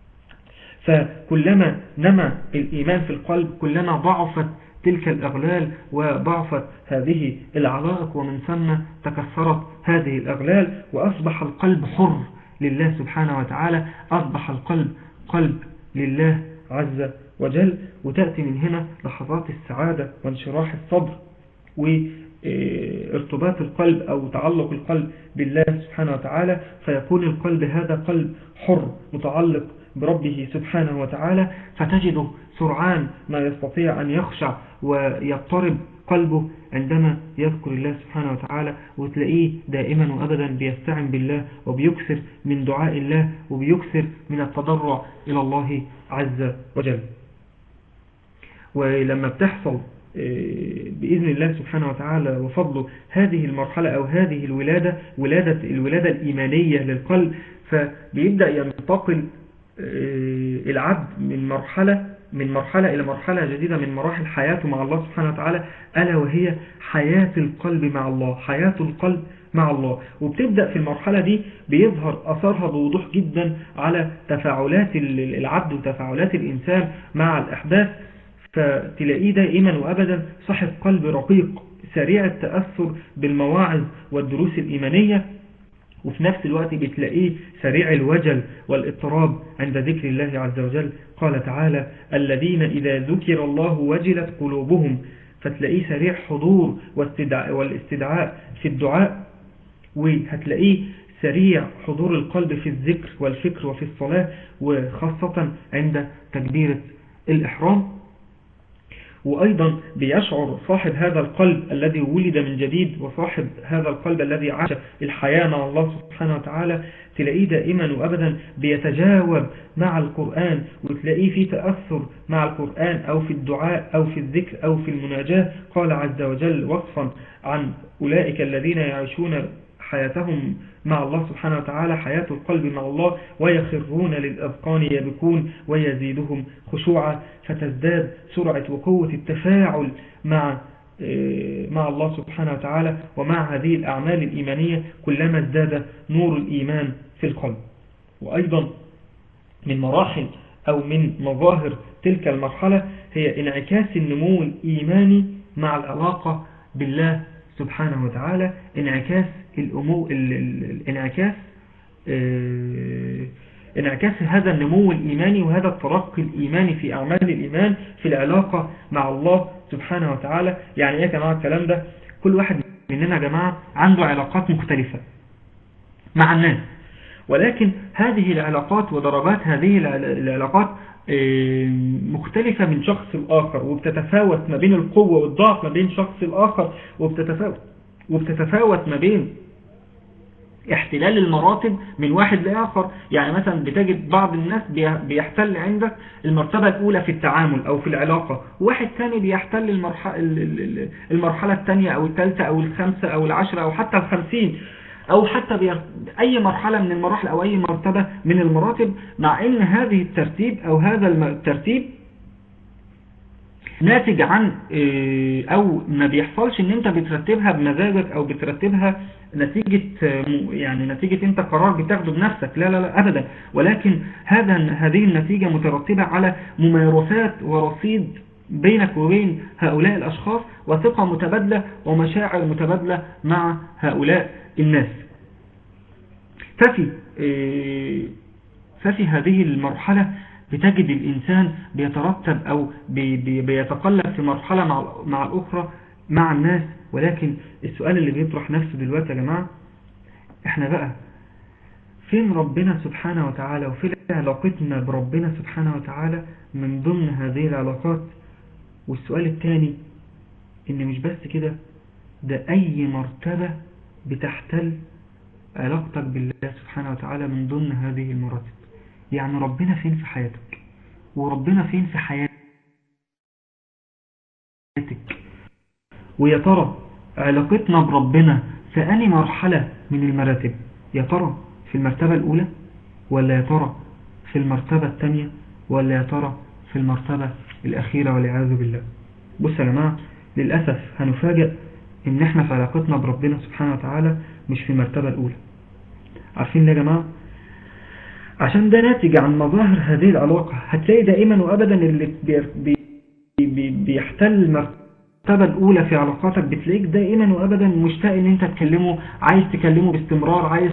فكلما نما الإيمان في القلب كلما ضعفت تلك الأغلال وضعفت هذه العلائق، ومن ثم تكسرت هذه الأغلال وأصبح القلب حر لله سبحانه وتعالى، أصبح القلب قلب لله عز وجل. وتأتي من هنا لحظات السعادة وانشراح الصدر وارتباط القلب أو تعلق القلب بالله سبحانه وتعالى، فيكون القلب هذا قلب حر متعلق بربه سبحانه وتعالى، فتجده سرعان ما يستطيع أن يخشع ويضطرب قلبه عندما يذكر الله سبحانه وتعالى، وتلاقيه دائما وأبدا بيستعن بالله وبيكثر من دعاء الله وبيكثر من التضرع إلى الله عز وجل. ولما بتحصل بإذن الله سبحانه وتعالى وفضله هذه المرحلة أو هذه الولادة الإيمانية للقلب، فبيبدأ ينتقل العبد من مرحلة إلى مرحلة جديدة من مراحل حياته مع الله سبحانه وتعالى، ألا وهي حياة القلب مع الله، حياة القلب مع الله. وبتبدأ في المرحلة دي بيظهر أثرها بوضوح جدا على تفاعلات العبد وتفاعلات الإنسان مع الأحداث، فتلاقيه دائما وأبدا صاحب قلب رقيق سريع التأثر بالمواعظ والدروس الإيمانية، وفي نفس الوقت بتلاقيه سريع الوجل والاضطراب عند ذكر الله عز وجل. قال تعالى: الذين إذا ذكر الله وجلت قلوبهم، فتلاقيه سريع حضور والاستدعاء في الدعاء، وهتلاقيه سريع حضور القلب في الذكر والفكر وفي الصلاة، وخاصة عند تكبيرة الإحرام. وأيضا بيشعر صاحب هذا القلب الذي ولد من جديد وصاحب هذا القلب الذي عاش الحياة مع الله سبحانه وتعالى، تلاقيه دائما وأبدا بيتجاوب مع القرآن، وتلاقيه في تأثر مع القرآن أو في الدعاء أو في الذكر أو في المناجاة. قال عز وجل وصفا عن أولئك الذين يعيشون حياتهم مع الله سبحانه وتعالى حياة القلب مع الله: ويخرون للأذقان يبكون ويزيدهم خشوعا. فتزداد سرعة وقوة التفاعل مع الله سبحانه وتعالى ومع هذه الأعمال الإيمانية كلما ازداد نور الإيمان في القلب. وأيضا من مراحل أو من مظاهر تلك المرحلة هي انعكاس النمو الإيماني مع العلاقة بالله سبحانه وتعالى، انعكاس هذا النمو الإيماني وهذا الترقي الإيماني في أعمال الإيمان في العلاقة مع الله سبحانه وتعالى. يعني إيه يا جماعة الكلام ده؟ كل واحد مننا يا جماعة عنده علاقات مختلفة مع الناس، ولكن هذه العلاقات ودرجات هذه العلاقات مختلفة من شخص الآخر، وبتتفاوت ما بين القوة والضعف ما بين شخص الآخر، وبتتفاوت ما بين احتلال المراتب من واحد لآخر. يعني مثلا بتجد بعض الناس بيحتل عندك المرتبة الأولى في التعامل أو في العلاقة، واحد ثاني بيحتل المرحلة الثانية أو الثالثة أو الخامسة أو العشرة أو حتى 50، أو حتى أي مرحلة من المراحل أو أي مرتبة من المراتب، مع أن هذه الترتيب أو هذا الترتيب ناتج عن أو ما بيحصلش أن أنت بترتبها بمزاجك أو بترتبها نتيجة أنت قرار بتاخده بنفسك، لا أبدا، ولكن هذه النتيجة مترتبة على ممارسات ورصيد بينك وبين هؤلاء الأشخاص، وثقة متبادلة ومشاعر متبادلة مع هؤلاء الناس. ففي ففي هذه المرحلة بتجد الإنسان بيترتب أو بيتقلب في مرحلة مع الأخرى مع الناس. ولكن السؤال اللي بيطرح نفسه دلوقتي يا جماعة، احنا بقى فين ربنا سبحانه وتعالى وفين علاقتنا بربنا سبحانه وتعالى من ضمن هذه العلاقات؟ والسؤال الثاني ان مش بس كده، ده اي مرتبة بتحتل علاقتك بالله سبحانه وتعالى من ضمن هذه المراتب. يعني ربنا فين في حياتك، وربنا فين في حياتك، ويا ترى علاقتنا بربنا في أي مرحلة من المراتب؟ يا ترى في المرتبة الأولى، ولا يا ترى في المرتبة الثانية، ولا يا ترى في المرتبة الأخيرة والعياذ بالله؟ بص يا جماعة، للأسف هنفاجئ إن احنا في علاقتنا بربنا سبحانه وتعالى مش في المرتبة الأولى. عارفين ليه يا جماعة؟ عشان ده ناتج عن مظاهر هذه العلاقة. هتلاقي دائما وأبدا اللي بيحتل المرتبة الأولى في علاقاتك بتلاقيك دائما وأبدا مشتاق إن أنت تكلمه، عايز تكلمه باستمرار، عايز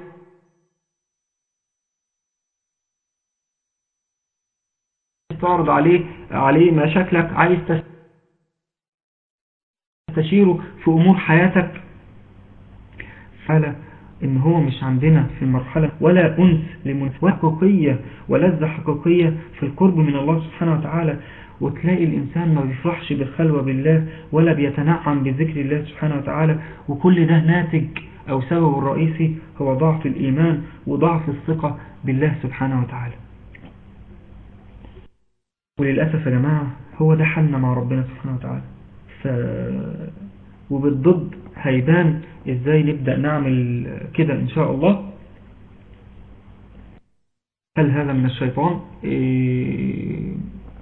تعرض عليه مشاكلك، عايز تستشيره في أمور حياتك. فلا إن هو مش عندنا في المرحلة ولا أنس لمنفوة حقيقية ولذة حقيقية في القرب من الله سبحانه وتعالى. وتلاقي الإنسان ما بيفرحش بالخلوة بالله ولا بيتنعم بذكر الله سبحانه وتعالى، وكل ده ناتج أو سبب الرئيسي هو ضعف الإيمان وضعف الثقة بالله سبحانه وتعالى. وللأسف يا جماعة هو ده حالنا مع ربنا سبحانه وتعالى. وبالضد هيبان ازاي نبدأ نعمل كده ان شاء الله. هل هذا من الشيطان؟ ايه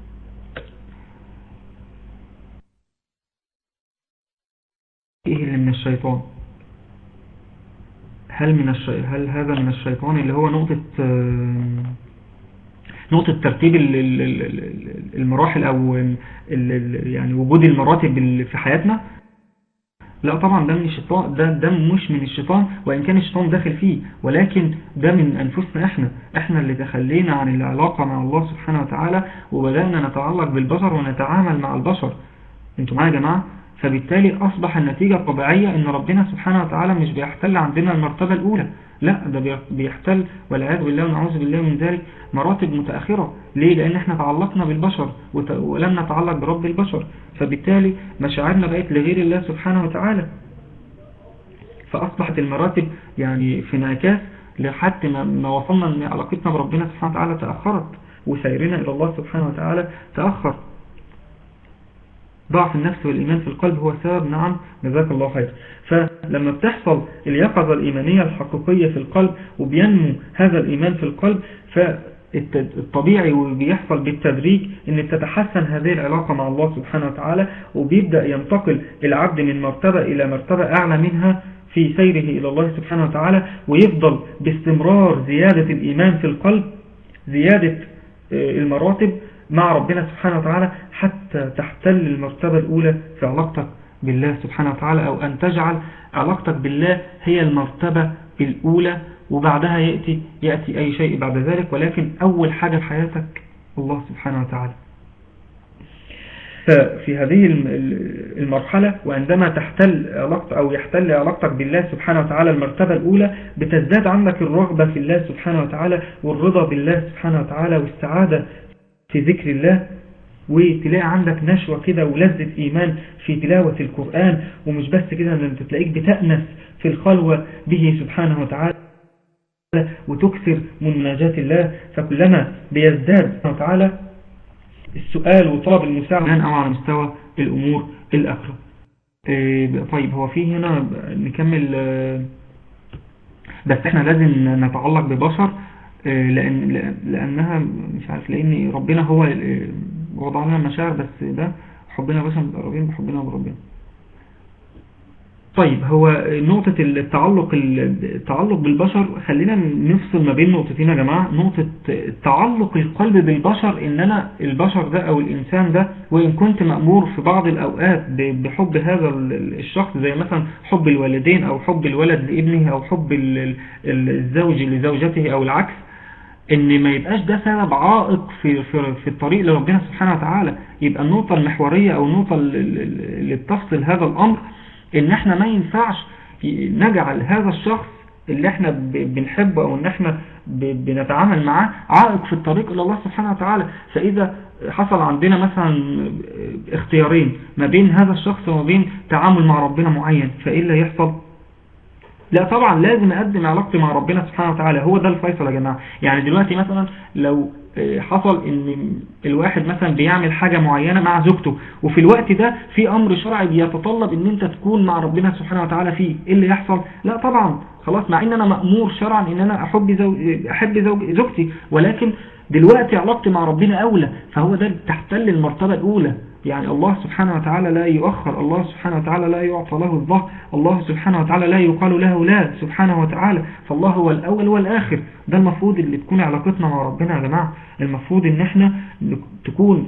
اللي من الشيطان؟ هل هذا من الشيطان اللي هو نقطة ترتيب المراحل او يعني وجود المراتب في حياتنا؟ لا طبعا ده من الشيطان، ده مش من الشيطان، وإن كان الشيطان داخل فيه، ولكن ده من أنفسنا احنا اللي تخلينا عن العلاقة مع الله سبحانه وتعالى، وبدأنا نتعلق بالبشر ونتعامل مع البشر. انتوا معايا يا جماعة؟ فبالتالي أصبح النتيجة الطبيعية ان ربنا سبحانه وتعالى مش بيحتل عندنا المرتبة الأولى، لا ده بيحتل والعياذ بالله ونعوذ بالله من ذلك مراتب متأخرة. ليه؟ لأن احنا تعلقنا بالبشر ولم نتعلق برب البشر، فبالتالي مشاعرنا بقت لغير الله سبحانه وتعالى، فأصبحت المراتب يعني في انعكاس لحد ما وصلنا ان علاقتنا بربنا سبحانه وتعالى تأخرت، وسيرنا إلى الله سبحانه وتعالى تأخر. ضعف النفس والإيمان في القلب هو سبب. نعم، جزاك الله خير. فلما بتحصل اليقظة الإيمانية الحقيقية في القلب وبينمو هذا الإيمان في القلب، فالطبيعي وبيحصل بالتدريج ان تتحسن هذه العلاقة مع الله سبحانه وتعالى، وبيبدأ ينتقل العبد من مرتبة إلى مرتبة أعلى منها في سيره إلى الله سبحانه وتعالى، ويفضل باستمرار زيادة الإيمان في القلب، زيادة المراتب مع ربنا سبحانه وتعالى، حتى تحتل المرتبة الأولى في علاقتك بالله سبحانه وتعالى، أو أن تجعل علاقتك بالله هي المرتبة الأولى، وبعدها يأتي أي شيء بعد ذلك، ولكن أول حاجة في حياتك الله سبحانه وتعالى. ففي هذه المرحلة، وعندما تحتل علاقتك أو يحتل علاقتك بالله سبحانه وتعالى المرتبة الأولى، بتزداد عندك الرغبة في الله سبحانه وتعالى والرضا بالله سبحانه وتعالى والسعادة في ذكر الله، وتلاقي عندك نشوة كده ولذة إيمان في تلاوة القرآن. ومش بس كده، أنت تلاقيك بتأنس في الخلوة به سبحانه وتعالى وتكثر من مناجاة الله. فكلما بيزداد سبحانه وتعالى السؤال وطلب المساعدة أو على مستوى الأمور الأخرى. طيب هو في هنا نكمل، بس احنا لازم نتعلق ببشر لأنها مش عارف، لأن ربنا هو وضع لنا المشاعر، بس ده حبنا بس متقربين بحبنا بربنا. طيب هو نقطة التعلق بالبشر، خلينا نفصل ما بين نقطتين يا جماعة. نقطة تعلق القلب بالبشر، ان انا البشر ده او الانسان ده، وان كنت مأمور في بعض الاوقات بحب هذا الشخص، زي مثلا حب الوالدين او حب الولد لابنه او حب الزوج لزوجته او العكس، ان ما يبقاش ده سبب عائق في الطريق لربنا سبحانه وتعالى. يبقى النقطة المحورية او النقطة اللي بتفصل هذا الامر ان احنا ما ينفعش نجعل هذا الشخص اللي احنا بنحبه او ان احنا بنتعامل معاه عائق في الطريق الى الله سبحانه وتعالى. فاذا حصل عندنا مثلا اختيارين ما بين هذا الشخص وما بين تعامل مع ربنا معين، فايه اللي يحصل؟ لا طبعا لازم اقدم علاقتي مع ربنا سبحانه وتعالى. هو ده الفيصل يا جماعة. يعني دلوقتي مثلا لو حصل ان الواحد مثلا بيعمل حاجة معينة مع زوجته وفي الوقت ده في امر شرعي بيتطلب ان انت تكون مع ربنا سبحانه وتعالى فيه، ايه اللي يحصل؟ لا طبعا خلاص، مع ان انا مأمور شرعا ان انا احب زوجتي، ولكن دلوقتي علاقتي مع ربنا اولى، فهو ده تحتل المرتبة الاولى. يعني الله سبحانه وتعالى لا يؤخر، الله سبحانه وتعالى لا يعطى له الظهر، الله سبحانه وتعالى لا يقال له لا سبحانه وتعالى، فالله هو الأول والآخر. ده المفروض اللي تكون علاقتنا مع ربنا يا جماعة. المفروض ان احنا تكون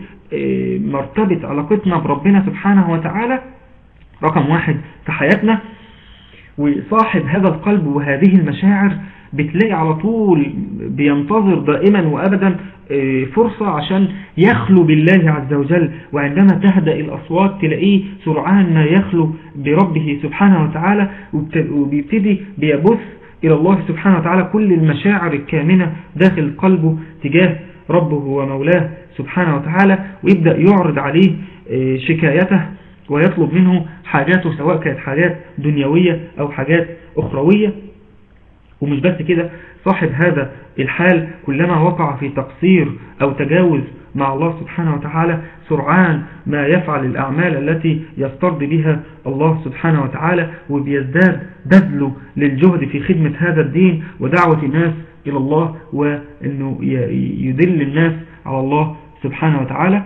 مرتبة علاقتنا بربنا سبحانه وتعالى رقم واحد في حياتنا. وصاحب هذا القلب وهذه المشاعر بتلاقي على طول بينتظر دائما وأبدا فرصة عشان يخلو بالله عز وجل، وعندما تهدأ الأصوات تلاقيه سرعان ما يخلو بربه سبحانه وتعالى، وبيبتدي بيبث إلى الله سبحانه وتعالى كل المشاعر الكامنة داخل قلبه تجاه ربه ومولاه سبحانه وتعالى، ويبدأ يعرض عليه شكايته ويطلب منه حاجاته، سواء كانت حاجات دنيوية أو حاجات أخروية. ومش بس كده، صاحب هذا الحال كلما وقع في تقصير أو تجاوز مع الله سبحانه وتعالى سرعان ما يفعل الأعمال التي يسترضي بها الله سبحانه وتعالى، وبيزداد بذله للجهد في خدمة هذا الدين ودعوة الناس إلى الله، وأنه يدل الناس على الله سبحانه وتعالى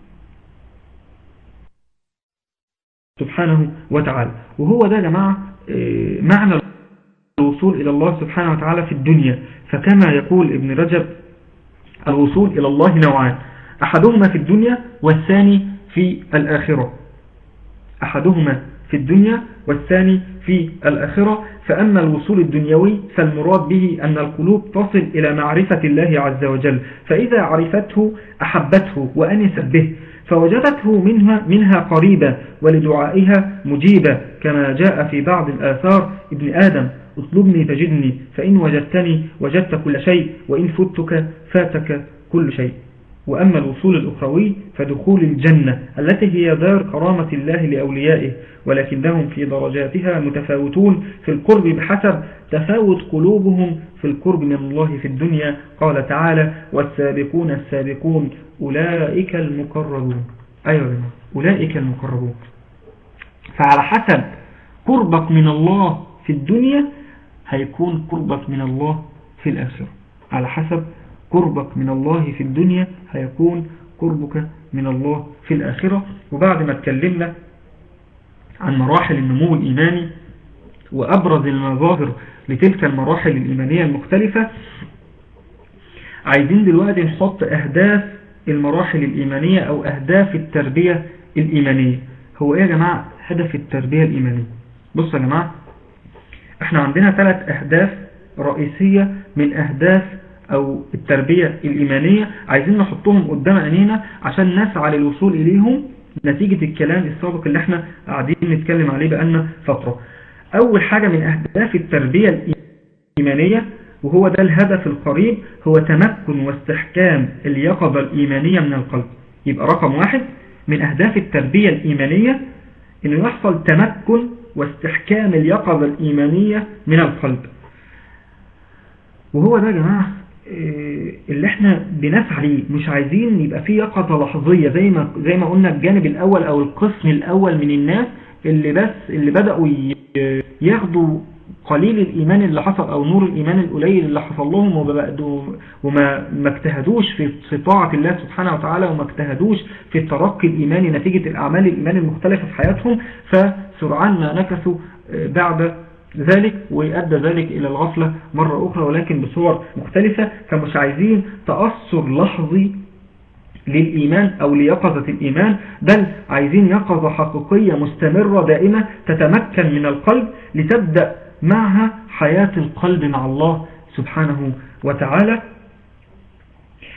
وهو ده يا جماعة معنى الوصول إلى الله سبحانه وتعالى في الدنيا. فكما يقول ابن رجب الوصول إلى الله نوعان، أحدهما في الدنيا والثاني في الآخرة. أحدهما في الدنيا والثاني في الآخرة. فأما الوصول الدنيوي فالمراد به أن القلوب تصل إلى معرفة الله عز وجل، فإذا عرفته أحبته وأنست به، فوجدته منها قريبة ولدعائها مجيبة، كما جاء في بعض الآثار: ابن آدم اطلبني تجدني، فإن وجدتني وجدت كل شيء، وإن فتك فاتك كل شيء. وأما الوصول الأخروي فدخول الجنة التي هي دار كرامة الله لأوليائه، ولكنهم في درجاتها متفاوتون في القرب بحسب تفاوت قلوبهم في القرب من الله في الدنيا. قال تعالى: والسابقون السابقون أولئك المقربون. أيوة أولئك المقربون. فعلى حسب قربك من الله في الدنيا هيكون قربك من الله في الآخرة. على حسب قربك من الله في الدنيا هيكون قربك من الله في الآخرة. وبعد ما اتكلمنا عن مراحل النمو الإيماني وأبرز المظاهر لتلك المراحل الإيمانية المختلفة، عايزين دلوقتي نحط أهداف المراحل الإيمانية أو أهداف التربية الإيمانية. هو إيه يا جماعة هدف التربية الإيمانية؟ بصوا يا جماعة، احنا عندنا 3 أهداف رئيسية من أهداف أو التربية الإيمانية، عايزين نحطهم قدام عينينا عشان نسعى للوصول إليهم نتيجة الكلام السابق اللي احنا قاعدين نتكلم عليه بقالنا فترة. أول حاجة من أهداف التربية الإيمانية، وهو ده الهدف القريب، هو تمكن واستحكام اليقظة الإيمانية من القلب. يبقى رقم 1 من أهداف التربية الإيمانية إنه يحصل تمكن واستحكام اليقظة الإيمانية من القلب. وهو ده يا جماعة اللي احنا بنسعى ليه. مش عايزين يبقى فيه يقظة لحظية زي ما قلنا الجانب الأول أو القسم الأول من الناس اللي بدأوا ياخدوا قليل الإيمان اللي حصل أو نور الإيمان القليل اللي حصل لهم وما اجتهدوش في طاعة الله سبحانه وتعالى، وما اجتهدوش في الترقي الإيماني نتيجة الأعمال الإيمان المختلفة في حياتهم، فسرعان ما نكسوا بعد ذلك، ويؤدى ذلك إلى الغفلة مرة أخرى ولكن بصور مختلفة. فمش عايزين تأثر لحظي للإيمان أو ليقظة الإيمان، بل عايزين يقظة حقيقية مستمرة دائمة تتمكن من القلب لتبدأ معها حياة القلب مع الله سبحانه وتعالى.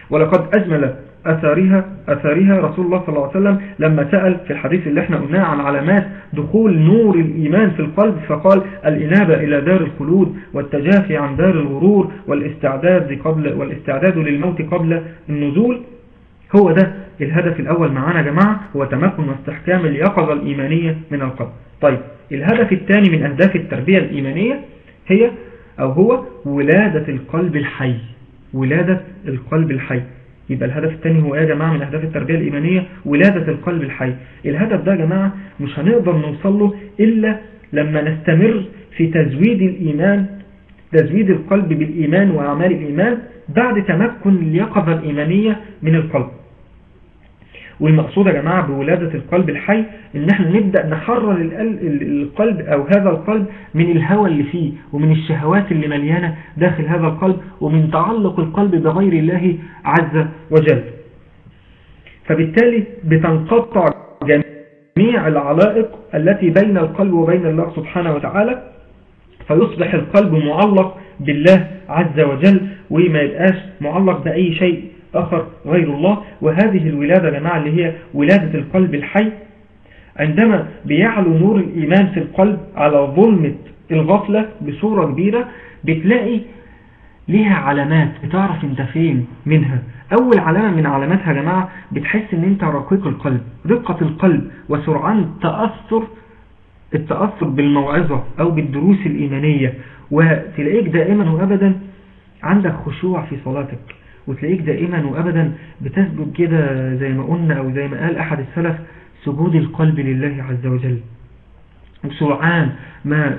ولقد أجمل أثارها رسول الله صلى الله عليه وسلم لما سأل في الحديث اللي احنا قلناه عن علامات دخول نور الإيمان في القلب، فقال الإنابة إلى دار الخلود، والتجافي عن دار الغرور، والاستعداد للموت قبل النزول. هو ده الهدف الأول معانا يا جماعة، هو تمكن واستحكام اليقظة الإيمانية من القلب. طيب الهدف الثاني من أهداف التربية الإيمانية هو ولادة القلب الحي. ولادة القلب الحي. يبقى الهدف الثاني هو يا جماعة من أهداف التربية الإيمانية ولادة القلب الحي. الهدف ده يا جماعة مش هنقدر نوصل له إلا لما نستمر في تزويد الإيمان، تزويد القلب بالإيمان وأعمال الإيمان بعد تمكن اليقظة الإيمانية من القلب. والمقصود يا جماعة بولادة القلب الحي ان احنا نبدأ نحرر القلب او هذا القلب من الهوى اللي فيه ومن الشهوات اللي مليانة داخل هذا القلب ومن تعلق القلب بغير الله عز وجل. فبالتالي بتنقطع جميع العلائق التي بين القلب وبين الله سبحانه وتعالى، فيصبح القلب معلق بالله عز وجل وما يبقاش معلق بأي شيء آخر غير الله. وهذه الولادة يا جماعة اللي هي ولادة القلب الحي، عندما بيعلو نور الإيمان في القلب على ظلمة الغفلة بصورة كبيرة، بتلاقي ليها علامات بتعرف انت فين منها. أول علامة من علاماتها يا جماعة بتحس ان انت رقيق القلب، رقة القلب وسرعان التأثر بالموعظة أو بالدروس الإيمانية، وتلاقيك دائما وأبدا عندك خشوع في صلاتك، وتلاقيك دائما وأبدا بتسجد كده زي ما قلنا أو زي ما قال أحد السلف سجود القلب لله عز وجل. وسرعان ما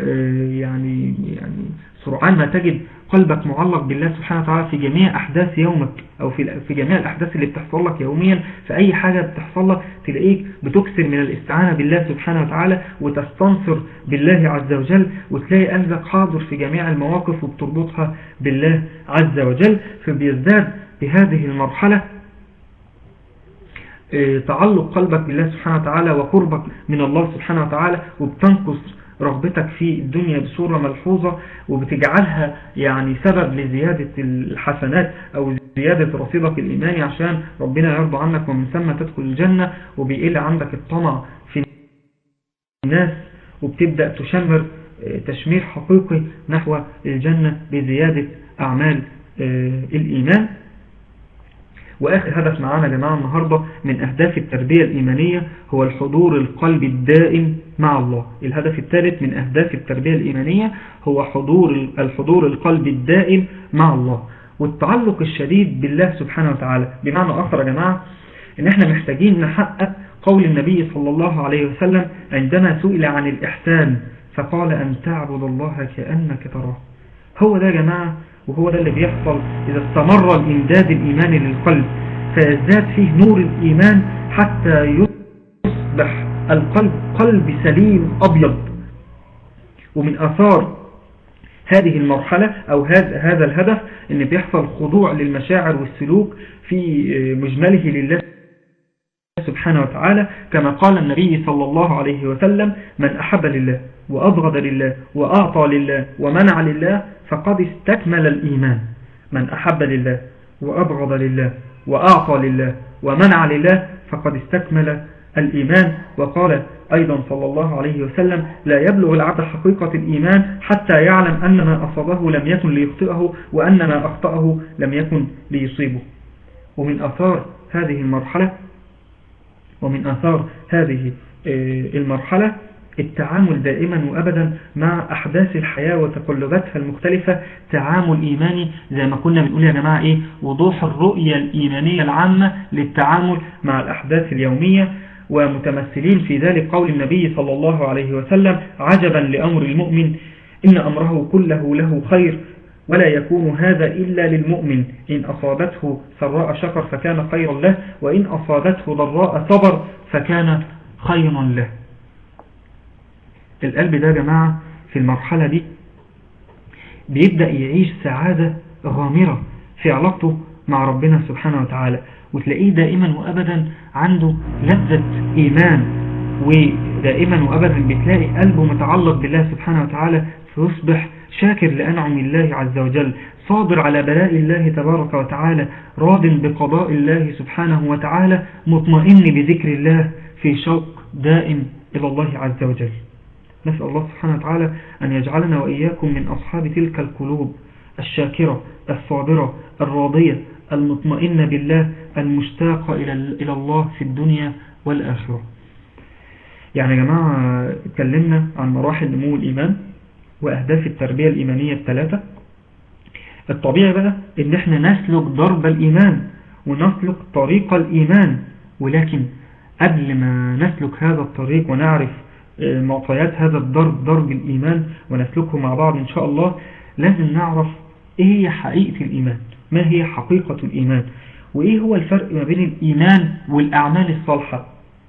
سرعان ما تجد قلبك معلق بالله سبحانه وتعالى في جميع أحداث يومك أو في جميع الأحداث اللي بتحصل لك يوميا. في أي حاجة بتحصل لك تلاقيك بتكثر من الاستعانة بالله سبحانه وتعالى وتستنصر بالله عز وجل، وتلاقي قلبك حاضر في جميع المواقف وبتربطها بالله عز وجل. فبيزداد بهذه المرحلة تعلق قلبك بالله سبحانه وتعالى وقربك من الله سبحانه وتعالى، وبتنقص رغبتك في الدنيا بصورة ملحوظة، وبتجعلها سبب لزيادة الحسنات أو زيادة رصيدك الإيماني عشان ربنا يرضى عنك ومن ثم تدخل الجنة، وبيقل عندك الطمع في الناس، وبتبدأ تشمر تشمير حقيقي نحو الجنة بزيادة أعمال الإيمان. وآخر هدف معانا يا جماعة النهاردة من أهداف التربية الإيمانية هو الحضور القلبي الدائم مع الله. الهدف الثالث من أهداف التربية الإيمانية هو الحضور القلبي الدائم مع الله والتعلق الشديد بالله سبحانه وتعالى. بمعنى آخر يا جماعة إن احنا محتاجين نحقق قول النبي صلى الله عليه وسلم عندما سئل عن الإحسان فقال أن تعبد الله كأنك تراه. هو ده يا جماعة، وهو ده اللي بيحصل إذا استمر الإمداد الإيماني للقلب فيزداد فيه نور الإيمان حتى يصبح القلب قلب سليم أبيض. ومن آثار هذه المرحلة أو هذا الهدف إن بيحصل خضوع للمشاعر والسلوك في مجمله لله سبحانه وتعالى، كما قال النبي صلى الله عليه وسلم من أحب لله وأبغض لله وأعطى لله ومنع لله فقد استكمل الإيمان. من أحب لله وأبغض لله وأعطى لله ومنع لله فقد استكمل الإيمان. وقال أيضا صلى الله عليه وسلم لا يبلغ العبد حقيقة الإيمان حتى يعلم أن ما أصابه لم يكن ليخطئه وأن ما أخطأه لم يكن ليصيبه. ومن آثار هذه المرحلة التعامل دائما وأبدا مع أحداث الحياة وتقلباتها المختلفة، تعامل إيماني زي ما كنا بنقول يا جماعة وضوح الرؤية الإيمانية العامة للتعامل مع الأحداث اليومية. ومتمثلين في ذلك قول النبي صلى الله عليه وسلم عجبا لأمر المؤمن إن أمره كله له خير ولا يكون هذا إلا للمؤمن إن أصابته سراء شكر فكان خيرا له وإن أصابته ضراء صبر فكان خيرا له. القلب ده يا جماعة في المرحلة دي بيبدأ يعيش سعادة غامرة في علاقته مع ربنا سبحانه وتعالى، وتلاقيه دائما وأبدا عنده لذة إيمان، ودائما وأبدا بتلاقي قلبه متعلق بالله سبحانه وتعالى فيصبح شاكر لأنعم الله عز وجل، صابر على بلاء الله تبارك وتعالى، راض بقضاء الله سبحانه وتعالى، مطمئن بذكر الله، في شوق دائم إلى الله عز وجل. نسأل الله سبحانه وتعالى أن يجعلنا وإياكم من أصحاب تلك القلوب الشاكرة الصابرة الراضية المطمئنة بالله المشتاقة إلى الله في الدنيا والآخرة. يعني يا جماعة اتكلمنا عن مراحل نمو الإيمان وأهداف التربية الإيمانية الثلاثة. الطبيعي بقى إن احنا نسلك ضرب الإيمان ونسلك طريق الإيمان، ولكن قبل ما نسلك هذا الطريق ونعرف معطيات هذا الضرب، ضرب الإيمان، ونسلكه مع بعض إن شاء الله، لازم نعرف إيه هي حقيقة الإيمان، ما هي حقيقة الإيمان، وإيه هو الفرق ما بين الإيمان والأعمال الصالحة،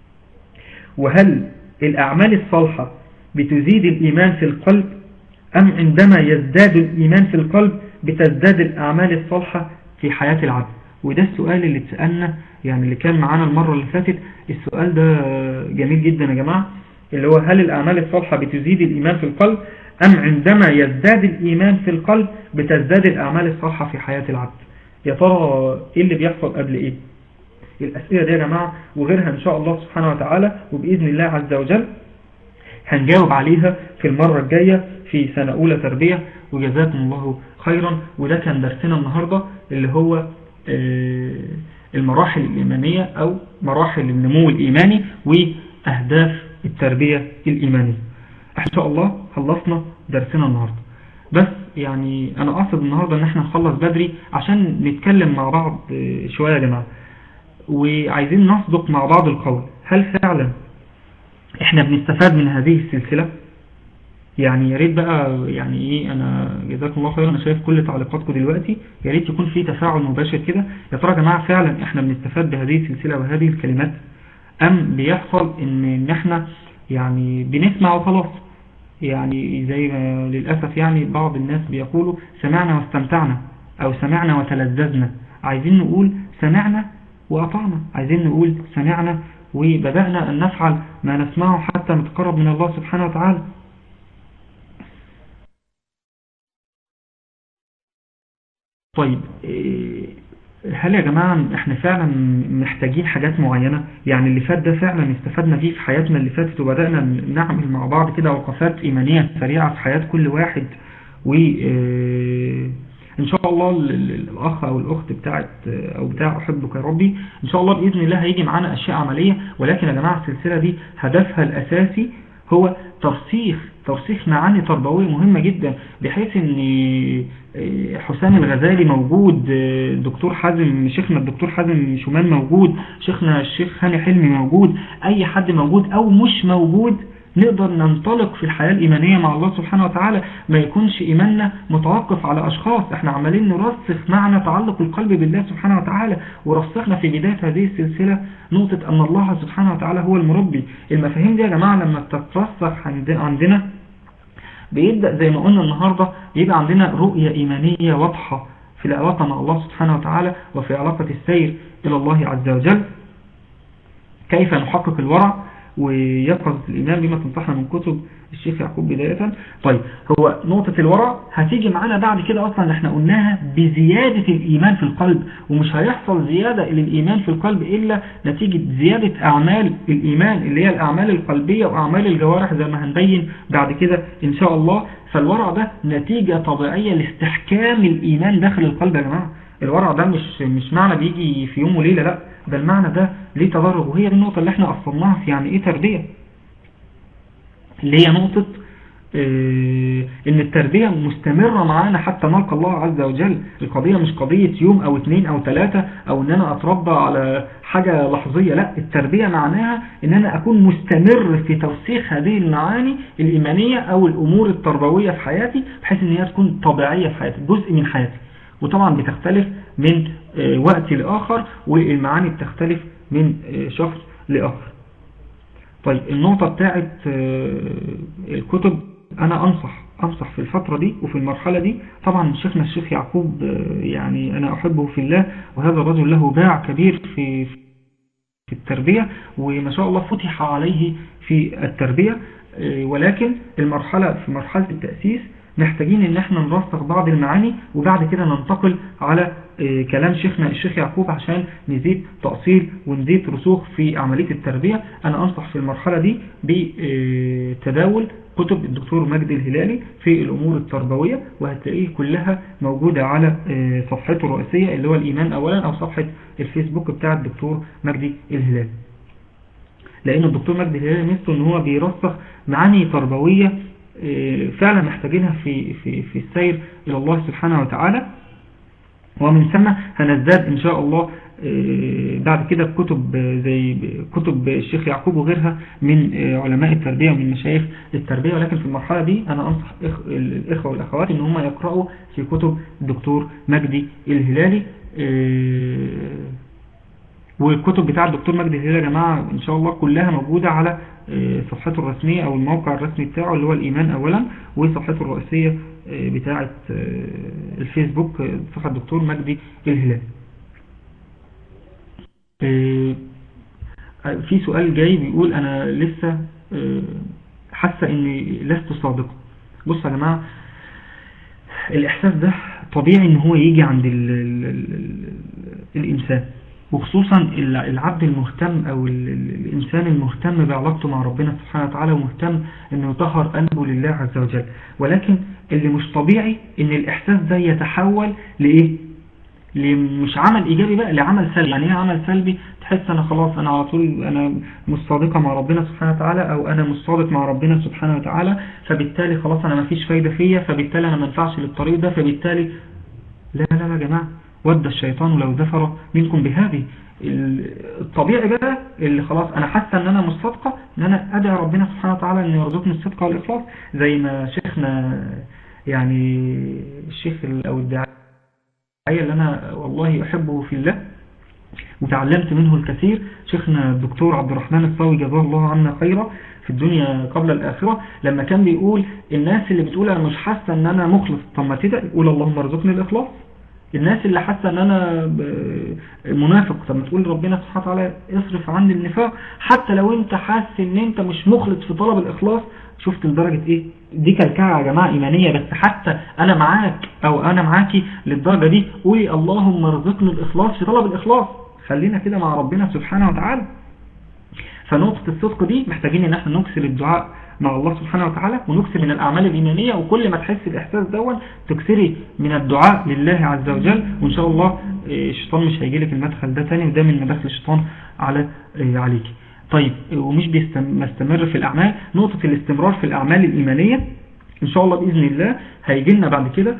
وهل الأعمال الصالحة بتزيد الإيمان في القلب أم عندما يزداد الإيمان في القلب بتزداد الأعمال الصالحة في حياة العبد؟ وده السؤال اللي اتسألنا، يعني اللي كان معانا المرة اللي فاتت. السؤال ده جميل جدا يا جماعة، اللي هو هل الأعمال الصالحة بتزيد الإيمان في القلب أم عندما يزداد الإيمان في القلب بتزداد الأعمال الصالحة في حياة العبد؟ يا ترى إيه اللي بيحصل قبل إيه؟ الأسئلة دي يا جماعة وغيرها إن شاء الله سبحانه وتعالى وبإذن الله عز وجل هنجاوب عليها في المرة الجاية في سنة أولى تربية، وجزاكم الله خيرا. وده كان درسنا النهاردة اللي هو المراحل الإيمانية أو مراحل النمو الإيماني وأهداف التربية الإيمانية. إن شاء الله خلصنا درسنا النهاردة، بس يعني أنا أقصد النهاردة إن احنا نخلص بدري عشان نتكلم مع بعض شوية يا جماعة، وعايزين نصدق مع بعض القول. هل فعلا احنا بنستفاد من هذه السلسلة؟ يعني يا ريت بقى، يعني ايه، انا جزاكم الله خيرا، انا شايف كل تعليقاتكم دلوقتي، يا ريت يكون في تفاعل مباشر كده. يا ترى يا جماعه فعلا احنا بنستفاد بهذه السلسله وهذه الكلمات، ام بيحصل ان احنا يعني بنسمع وخلاص؟ يعني زي ما للاسف يعني بعض الناس بيقولوا سمعنا واستمتعنا او سمعنا وتلذذنا. عايزين نقول سمعنا واطعنا، عايزين نقول سمعنا وبدأنا أن نفعل ما نسمعه حتى نتقرب من الله سبحانه وتعالى. طيب هل يا جماعة احنا فعلا محتاجين حاجات معينة؟ يعني اللي فات ده فعلا استفدنا فيه في حياتنا اللي فاتت، وبدأنا نعمل مع بعض كده وقفات إيمانية سريعة في حياة كل واحد، إن شاء الله الأخ أو الأخت بتاع أحبك يا ربي إن شاء الله بإذن الله هيجي معانا أشياء عملية. ولكن يا جماعة السلسلة دي هدفها الأساسي هو ترسيخ معاني تربوية مهمة جدا، بحيث ان حسام الغزالي موجود، دكتور حازم، شيخنا الدكتور حازم شومان موجود، شيخنا الشيخ هاني حلمي موجود، اي حد موجود او مش موجود نقدر ننطلق في الحياة الإيمانية مع الله سبحانه وتعالى. ما يكونش إيماننا متوقف على أشخاص، احنا عمالين نرسخ معنى تعلق القلب بالله سبحانه وتعالى. ورسخنا في بداية هذه السلسلة نقطة أن الله سبحانه وتعالى هو المربي. المفاهيم دي يا جماعة لما تترسخ عندنا بيبدأ زي ما قلنا النهاردة يبقى عندنا رؤية إيمانية واضحة في العلاقة مع الله سبحانه وتعالى وفي علاقة السير إلى الله عز وجل. كيف نحقق الورع ويقظة الإيمان بما تنصحنا من كتب الشيخ يعقوب بداية. طيب هو نقطة الورع هتيجي معانا بعد كده أصلا احنا قلناها بزيادة الإيمان في القلب، ومش هيحصل زيادة للإيمان في القلب إلا نتيجة زيادة أعمال الإيمان اللي هي الأعمال القلبية وأعمال الجوارح زي ما هنبين بعد كده إن شاء الله. فالورع ده نتيجة طبيعية لاستحكام الإيمان داخل القلب يا جماعة. الورع ده مش معنى بيجي في يوم وليلة، لا، ده المعنى ده ليه تدرج، وهي دي النقطة اللي احنا أصلناها في يعني ايه تربية، اللي هي نقطة ان التربية مستمرة معانا حتى نلقى الله عز وجل. القضية مش قضية يوم او 2 أو 3 او ان انا اتربى على حاجة لحظية، لا، التربية معناها ان انا اكون مستمر في ترسيخ هذه المعاني الإيمانية او الامور التربوية في حياتي، بحيث ان هي تكون طبيعية في حياتي، جزء من حياتي. وطبعا بتختلف من وقت لآخر، والمعاني بتختلف من شخص لآخر. طيب النقطة بتاعت الكتب، أنا أنصح في الفترة دي وفي المرحلة دي. طبعا شيخنا الشيخ يعقوب يعني أنا أحبه في الله، وهذا الرجل له باع كبير في التربية، وما شاء الله فتح عليه في التربية. ولكن في مرحلة التأسيس محتاجين ان احنا نرسخ بعض المعاني، وبعد كده ننتقل على كلام شيخنا الشيخ يعقوب عشان نزيد تأصيل ونزيد رسوخ في عملية التربية. انا انصح في المرحلة دي بتداول كتب الدكتور مجدي الهلالي في الأمور التربوية، وهتلاقيه كلها موجودة على صفحته الرئيسية اللي هو الإيمان أولا، أو صفحة الفيسبوك بتاع الدكتور مجدي الهلالي. لأن الدكتور مجدي الهلالي مثله أنه هو بيرسخ معاني تربوية فعلا محتاجينها في السير إلى الله سبحانه وتعالى. ومن ثم هنزداد إن شاء الله بعد كده بكتب زي كتب الشيخ يعقوب وغيرها من علماء التربية ومن مشايخ التربية. ولكن في المرحلة دي أنا أنصح الإخوة والأخوات إن هم يقرأوا في كتب الدكتور مجدي الهلالي. والكتب بتاع الدكتور مجدي الهلالي يا جماعة إن شاء الله كلها موجودة على صفحته الرسمية أو الموقع الرسمي بتاعه اللي هو الإيمان أولا، وصفحته الرئيسية بتاعة الفيسبوك صفحة الدكتور مجدي الهلالي. في سؤال جاي بيقول أنا لسه حاسة إني لست صادقة. بص يا جماعة، الإحساس ده طبيعي إن هو يجي عند الإنسان، وخصوصا العبد المهتم أو الإنسان المهتم بعلاقته مع ربنا سبحانه وتعالى ومهتم إنه يطهر قلبه لله عز وجل. ولكن اللي مش طبيعي إن الإحساس ده يتحول لإيه؟ مش عمل إيجابي بقى، لعمل سلبي. يعني إيه عمل سلبي؟ تحس أنا خلاص أنا على طول أنا مش صادقة مع ربنا سبحانه وتعالى، أو أنا مش صادق مع ربنا سبحانه وتعالى، فبالتالي خلاص أنا مفيش فايدة فيا، فبالتالي أنا منفعش للطريق ده، فبالتالي لا لا لا يا جماعة، ود الشيطان لو زفر منكم بهذه. الطبيعي بقى اللي خلاص أنا حاسة أن أنا مش صادقة، أن أنا أدعي ربنا سبحانه وتعالى أن يرزقني الصدق والإخلاص، زي ما شيخنا يعني الشيخ أو الداعية اللي أنا والله أحبه في الله وتعلمت منه الكثير، شيخنا الدكتور عبد الرحمن الصاوي جزاه الله عنا خيرا في الدنيا قبل الآخرة، لما كان بيقول الناس اللي بتقول أنا مش حاسة أن أنا مخلص، طب ما تدعي قول اللهم ارزقني الإخلاص. الناس اللي حاسة أن أنا منافق، طب ما تقول ربنا سبحانه وتعالى اصرف عني النفاق. حتى لو أنت حاسس أن أنت مش مخلص في طلب الإخلاص، شفت لدرجة إيه؟ دي كالكعة يا جماعة إيمانية. بس حتى أنا معاك أو أنا معاكي للدرجة دي، قولي اللهم ارزقني الإخلاص في طلب الإخلاص. خلينا كده مع ربنا سبحانه وتعالى. فنقطة الصدق دي محتاجين ان احنا نكسر الدعاء مع الله سبحانه وتعالى، ونكسر من الأعمال الإيمانية، وكل ما تحس الإحساس دون تكسري من الدعاء لله عز وجل، وإن شاء الله الشيطان مش هيجي لك المدخل ده تاني، وده من مداخل الشيطان عليك. طيب، ومش بيستمر في الأعمال، نقطة الاستمرار في الأعمال الإيمانية إن شاء الله بإذن الله هيجي لنا بعد كده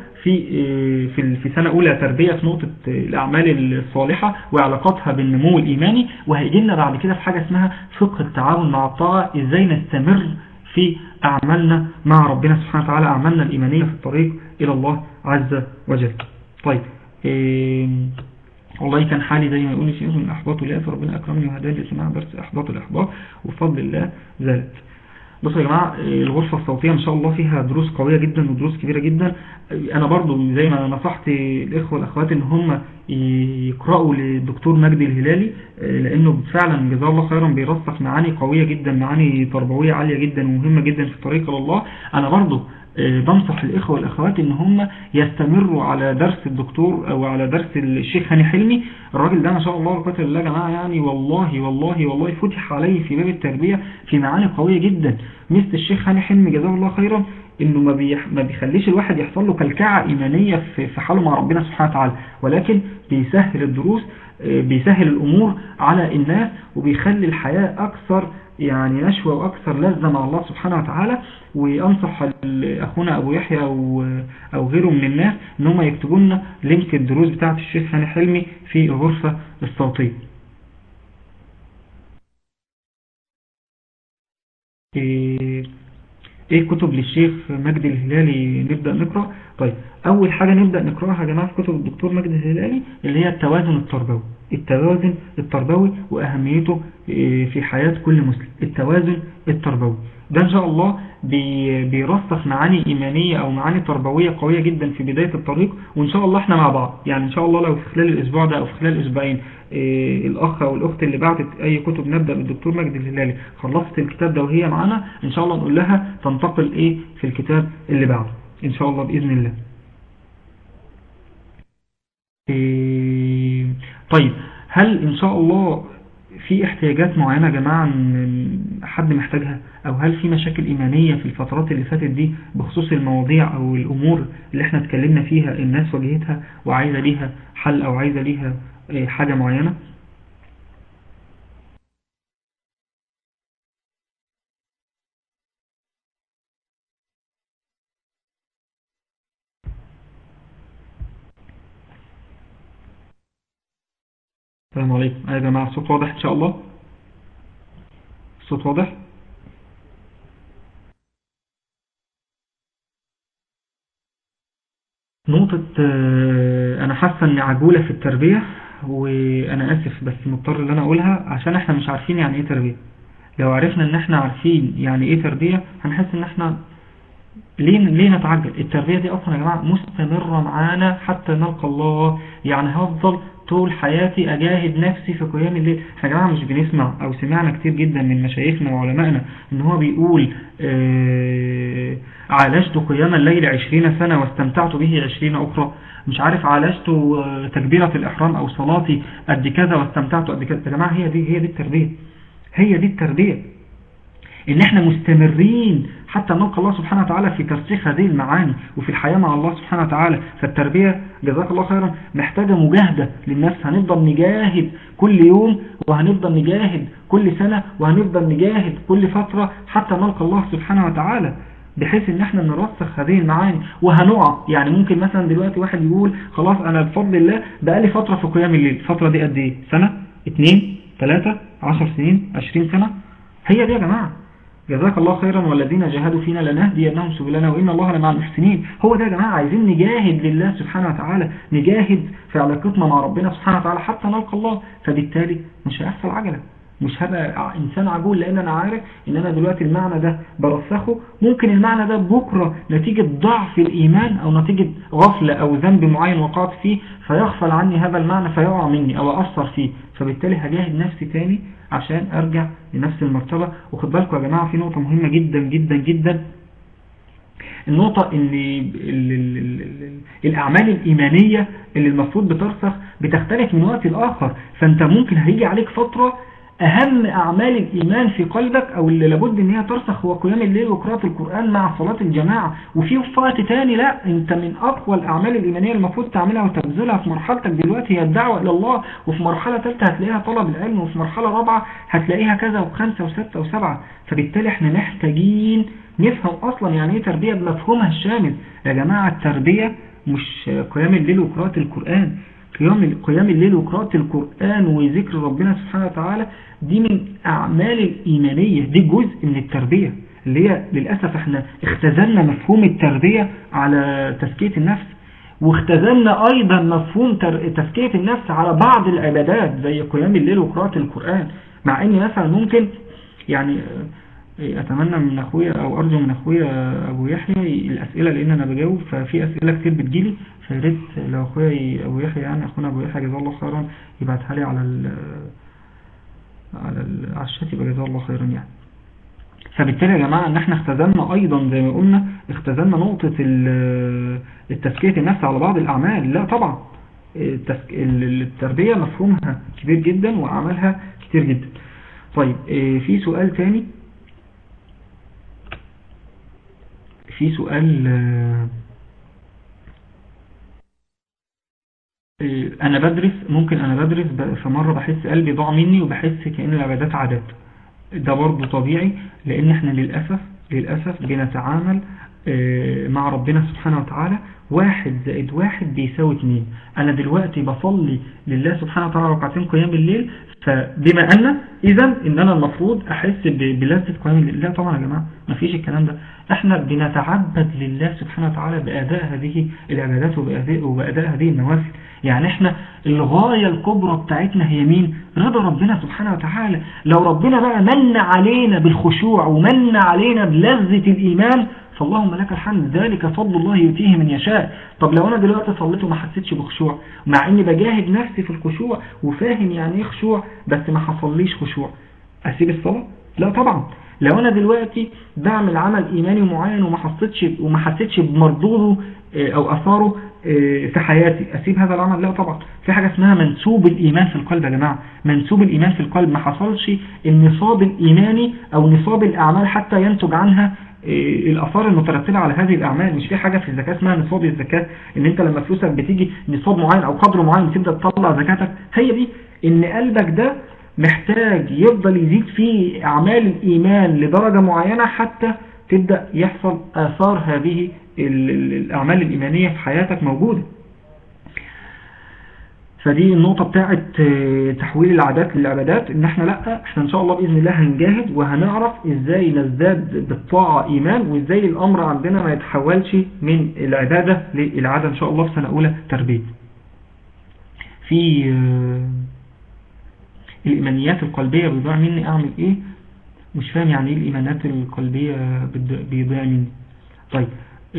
في سنة أولى تربية في نقطة الأعمال الصالحة وعلاقاتها بالنمو الإيماني، وهيجي لنا بعد كده في حاجة اسمها فقه التعاون مع الطاعة، إزاي نستمر في أعمالنا مع ربنا سبحانه وتعالى، أعمالنا الإيمانية في الطريق إلى الله عز وجل. طيب، والله كان حالي زي ما يقول شيء من الأحباط واليأس، ربنا أكرمني وهداني لسماع درس إحباط الإحباط وفضل الله زالت. بصوا يا جماعة، الغرفة الصوتية ان شاء الله فيها دروس قوية جدا ودروس كبيرة جدا. انا برضو زي ما نصحت الاخوة والاخوات ان هم يقرأوا للدكتور مجدي الهلالي، لانه فعلا جزاه الله خيرا بيرسخ معاني قوية جدا، معاني تربوية عالية جدا ومهمة جدا في الطريق الى الله. انا برضو بنصح الاخوة والاخوات ان هم يستمروا على درس الدكتور او على درس الشيخ هاني حلمي. الراجل ده ما شاء الله وقدر الله يا جماعة، يعني والله والله والله فتح عليه في باب التربية في معاني قوية جدا. مثل الشيخ هاني حلمي جزاه الله خيرا انه ما بيخليش الواحد يحصل له كلكعة ايمانية في حاله مع ربنا سبحانه وتعالى، ولكن بيسهل الدروس، بيسهل الامور على الناس، وبيخلي الحياة اكثر يعني نشوة واكثر لذة مع الله سبحانه وتعالى. وانصح اخونا ابو يحيى او غيره من الناس ان هم يكتبوا لنا لينك الدروس بتاعه الشيخ هاني حلمي في الغرفة الصوتية. ايه كتب للشيخ مجدي الهلالي نبدأ نقرأ؟ طيب، اول حاجة نبدأ نقرأها يا جماعة في كتب الدكتور مجدي الهلالي اللي هي التوازن التربوي. التوازن التربوي واهميته في حياة كل مسلم. التوازن التربوي ده ان شاء الله بيرسخ معاني ايمانية او معاني تربوية قوية جدا في بداية الطريق، وان شاء الله احنا مع بعض. يعني ان شاء الله لو في خلال الاسبوع ده او في خلال اسبوعين الاخ او الاخت اللي بعتت اي كتب نبدأ بالدكتور مجدي الهلالي خلصت الكتاب ده وهي معانا، ان شاء الله نقول لها تنتقل في الكتاب اللي بعده. إن شاء الله بإذن الله. طيب هل إن شاء الله في احتياجات معينة يا جماعة حد محتاجها، أو هل في مشاكل إيمانية في الفترات اللي فاتت دي بخصوص المواضيع أو الأمور اللي احنا اتكلمنا فيها الناس واجهتها وعايزة ليها حل أو عايزة ليها حاجة معينة؟ السلام عليكم. يا جماعة الصوت واضح إن شاء الله؟ الصوت واضح؟ نقطة أنا حاسة إني عجولة في التربية، وأنا آسف بس مضطر إن أنا أقولها عشان إحنا مش عارفين يعني إيه تربية. لو عرفنا إن إحنا عارفين يعني إيه تربية هنحس إن إحنا ليه نتعجل. التربية دي أصلا يا جماعة مستمرة معانا حتى نلقى الله. يعني هفضل طول حياتي أجاهد نفسي في قيام الليل. احنا يا جماعة مش بنسمع أو سمعنا كتير جدا من مشايخنا وعلمائنا إن هو بيقول عالجت قيام الليل 20 سنة واستمتعت به 20 أخرى. مش عارف عالجت تكبيرة الإحرام أو صلاتي قد كذا واستمتعت قد كذا. يا جماعة هي دي التربية. هي دي التربية، ان احنا مستمرين حتى نلقى الله سبحانه وتعالى في ترسيخ هذه المعاني وفي الحياة مع الله سبحانه وتعالى. فالتربية جزاك الله خيرا محتاجة مجاهدة للنفس. هنفضل نجاهد كل يوم، وهنفضل نجاهد كل سنة، وهنفضل نجاهد كل فترة حتى نلقى الله سبحانه وتعالى، بحيث ان احنا نرسخ هذه المعاني. وهنقع يعني ممكن مثلا دلوقتي واحد يقول خلاص انا بفضل الله بقالي فترة في قيام الليل. الفترة دي قد ايه؟ سنة، 2، 3، 10 سنين، 20 سنة؟ هي دي يا جماعة. جزاك الله خيرا والذين جاهدوا فينا لنهدينهم سبلنا وإن الله لمع المحسنين. هو ده يا جماعة، عايزين نجاهد لله سبحانه وتعالى، نجاهد في علاقتنا مع ربنا سبحانه وتعالى حتى نلقى الله. فبالتالي مش هيحصل عجلة، مش هبقى إنسان عجول، لأن أنا عارف إن أنا دلوقتي المعنى ده برسخه. ممكن المعنى ده بكرة نتيجة ضعف الإيمان أو نتيجة غفلة أو ذنب معين وقعت فيه فيغفل عني هذا المعنى فيقع مني أو أثر فيه. فبالتالي هجاهد نفسي تاني عشان أرجع لنفس المرتبة. وخد بالكم يا جماعة في نقطة مهمة جدا جدا جدا، النقطة ان الأعمال الإيمانية اللي المفروض بترسخ بتختلف من وقت لآخر. فأنت ممكن هيجي عليك فترة أهم أعمال الإيمان في قلبك أو اللي لابد أن هي ترسخ هو قيام الليل وقراءة القرآن مع صلاة الجماعة. وفي وقت تاني لا، أنت من أقوى الأعمال الإيمانية المفروض تعملها وتبذلها في مرحلتك دلوقتي هي الدعوة إلى الله، وفي مرحلة ثالثة هتلاقيها طلب العلم، وفي مرحلة رابعة هتلاقيها كذا وخمسة وستة وسبعة. فبالتالي احنا محتاجين نفهم أصلا يعني إيه تربية بمفهومها الشامل. يا جماعة التربية مش قيام الليل وقراءة القرآن. قيام الليل وقراءة القرآن وذكر ربنا سبحانه وتعالى دي من أعمال الإيمانية، دي جزء من التربية اللي هي للأسف احنا اختزلنا مفهوم التربية على تزكية النفس، واختزلنا أيضا مفهوم تزكية النفس على بعض العبادات زي قيام الليل وقراءة القرآن. مع ان مثلا ممكن يعني اتمنى من اخويا او ارجو من اخويا ابو يحيى الاسئله، لان انا بجاوب ففي اسئله كتير بتجيلي، فياريت لو اخويا ابو يحيى يعني اخونا ابو يحيى جزاه الله خيرا يبعتها لي على الشات يبقى جزاه الله خيرا يعني. فبالتالي يا جماعه ان احنا اختزلنا ايضا زي ما قلنا اختزلنا نقطه التزكيه النفس على بعض الاعمال. لا طبعا التربيه مفهومها كبير جدا واعمالها كتير جدا. طيب في سؤال تاني، في سؤال انا بدرس فمرة بحس قلبي ضاع مني وبحس كأن العبادات عادات. ده برضو طبيعي لان احنا للأسف بنتعامل مع ربنا سبحانه وتعالى 1+1=2. انا دلوقتي بصلي لله سبحانه وتعالى ركعتين قيام الليل، فبما اذا ان انا المفروض احس بلذة قيام الليل. لا طبعا يا جماعة ما فيش الكلام ده. احنا بنتعبد لله سبحانه وتعالى بأداء هذه العبادات وبأداء هذه النوافل. يعني احنا الغاية الكبرى بتاعتنا هي مين؟ رضا ربنا سبحانه وتعالى. لو ربنا بقى من علينا بالخشوع ومن علينا بلذة الإيمان فاللهم لك الحمد، ذلك فضل الله يؤتيه من يشاء. طب لو انا دلوقتي صليت وما حسيتش بخشوع، مع اني بجاهد نفسي في الخشوع وفاهم يعني ايه خشوع بس ما حصليش خشوع، اسيب الصلاة؟ لا طبعا. لو انا دلوقتي بعمل عمل ايماني معين وما حسيتش بمردوده او اثاره في حياتي، اسيب هذا العمل؟ لا طبعا. في حاجة اسمها منسوب الايمان في القلب يا جماعة. منسوب الايمان في القلب ما حصلش النصاب الايماني او نصاب الاعمال حتى ينتج عنها الاثار المترتبة على هذه الاعمال. مش في حاجة في الزكاة اسمها نصاب الزكاة، ان انت لما فلوسك بتيجي نصاب معين او قدر معين تبدأ تطلع زكاتك. هي دي ان قلبك ده محتاج يفضل يزيد في اعمال الايمان لدرجة معينة حتى تبدأ يحصل آثار هذه الأعمال الإيمانية في حياتك موجودة. فدي النقطة بتاعت تحويل العادات للعبادات، ان احنا احنا ان شاء الله بإذن الله هنجاهد وهنعرف ازاي نزداد بالطاعة ايمان، وازاي الامر عندنا ما يتحولش من العبادة للعادة ان شاء الله في سنة اولى تربية. في الإيمانيات القلبية بيضيع مني اعمل ايه؟ مش فاهم يعني ايه الإيمانات القلبية بيضيع مني. طيب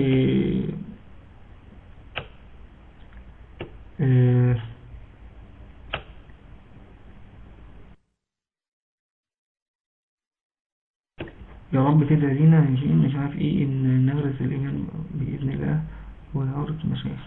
يا رب كده لينا مش عارف ايه ان نغرس الايمان باذن الله ويعرض مشايخ.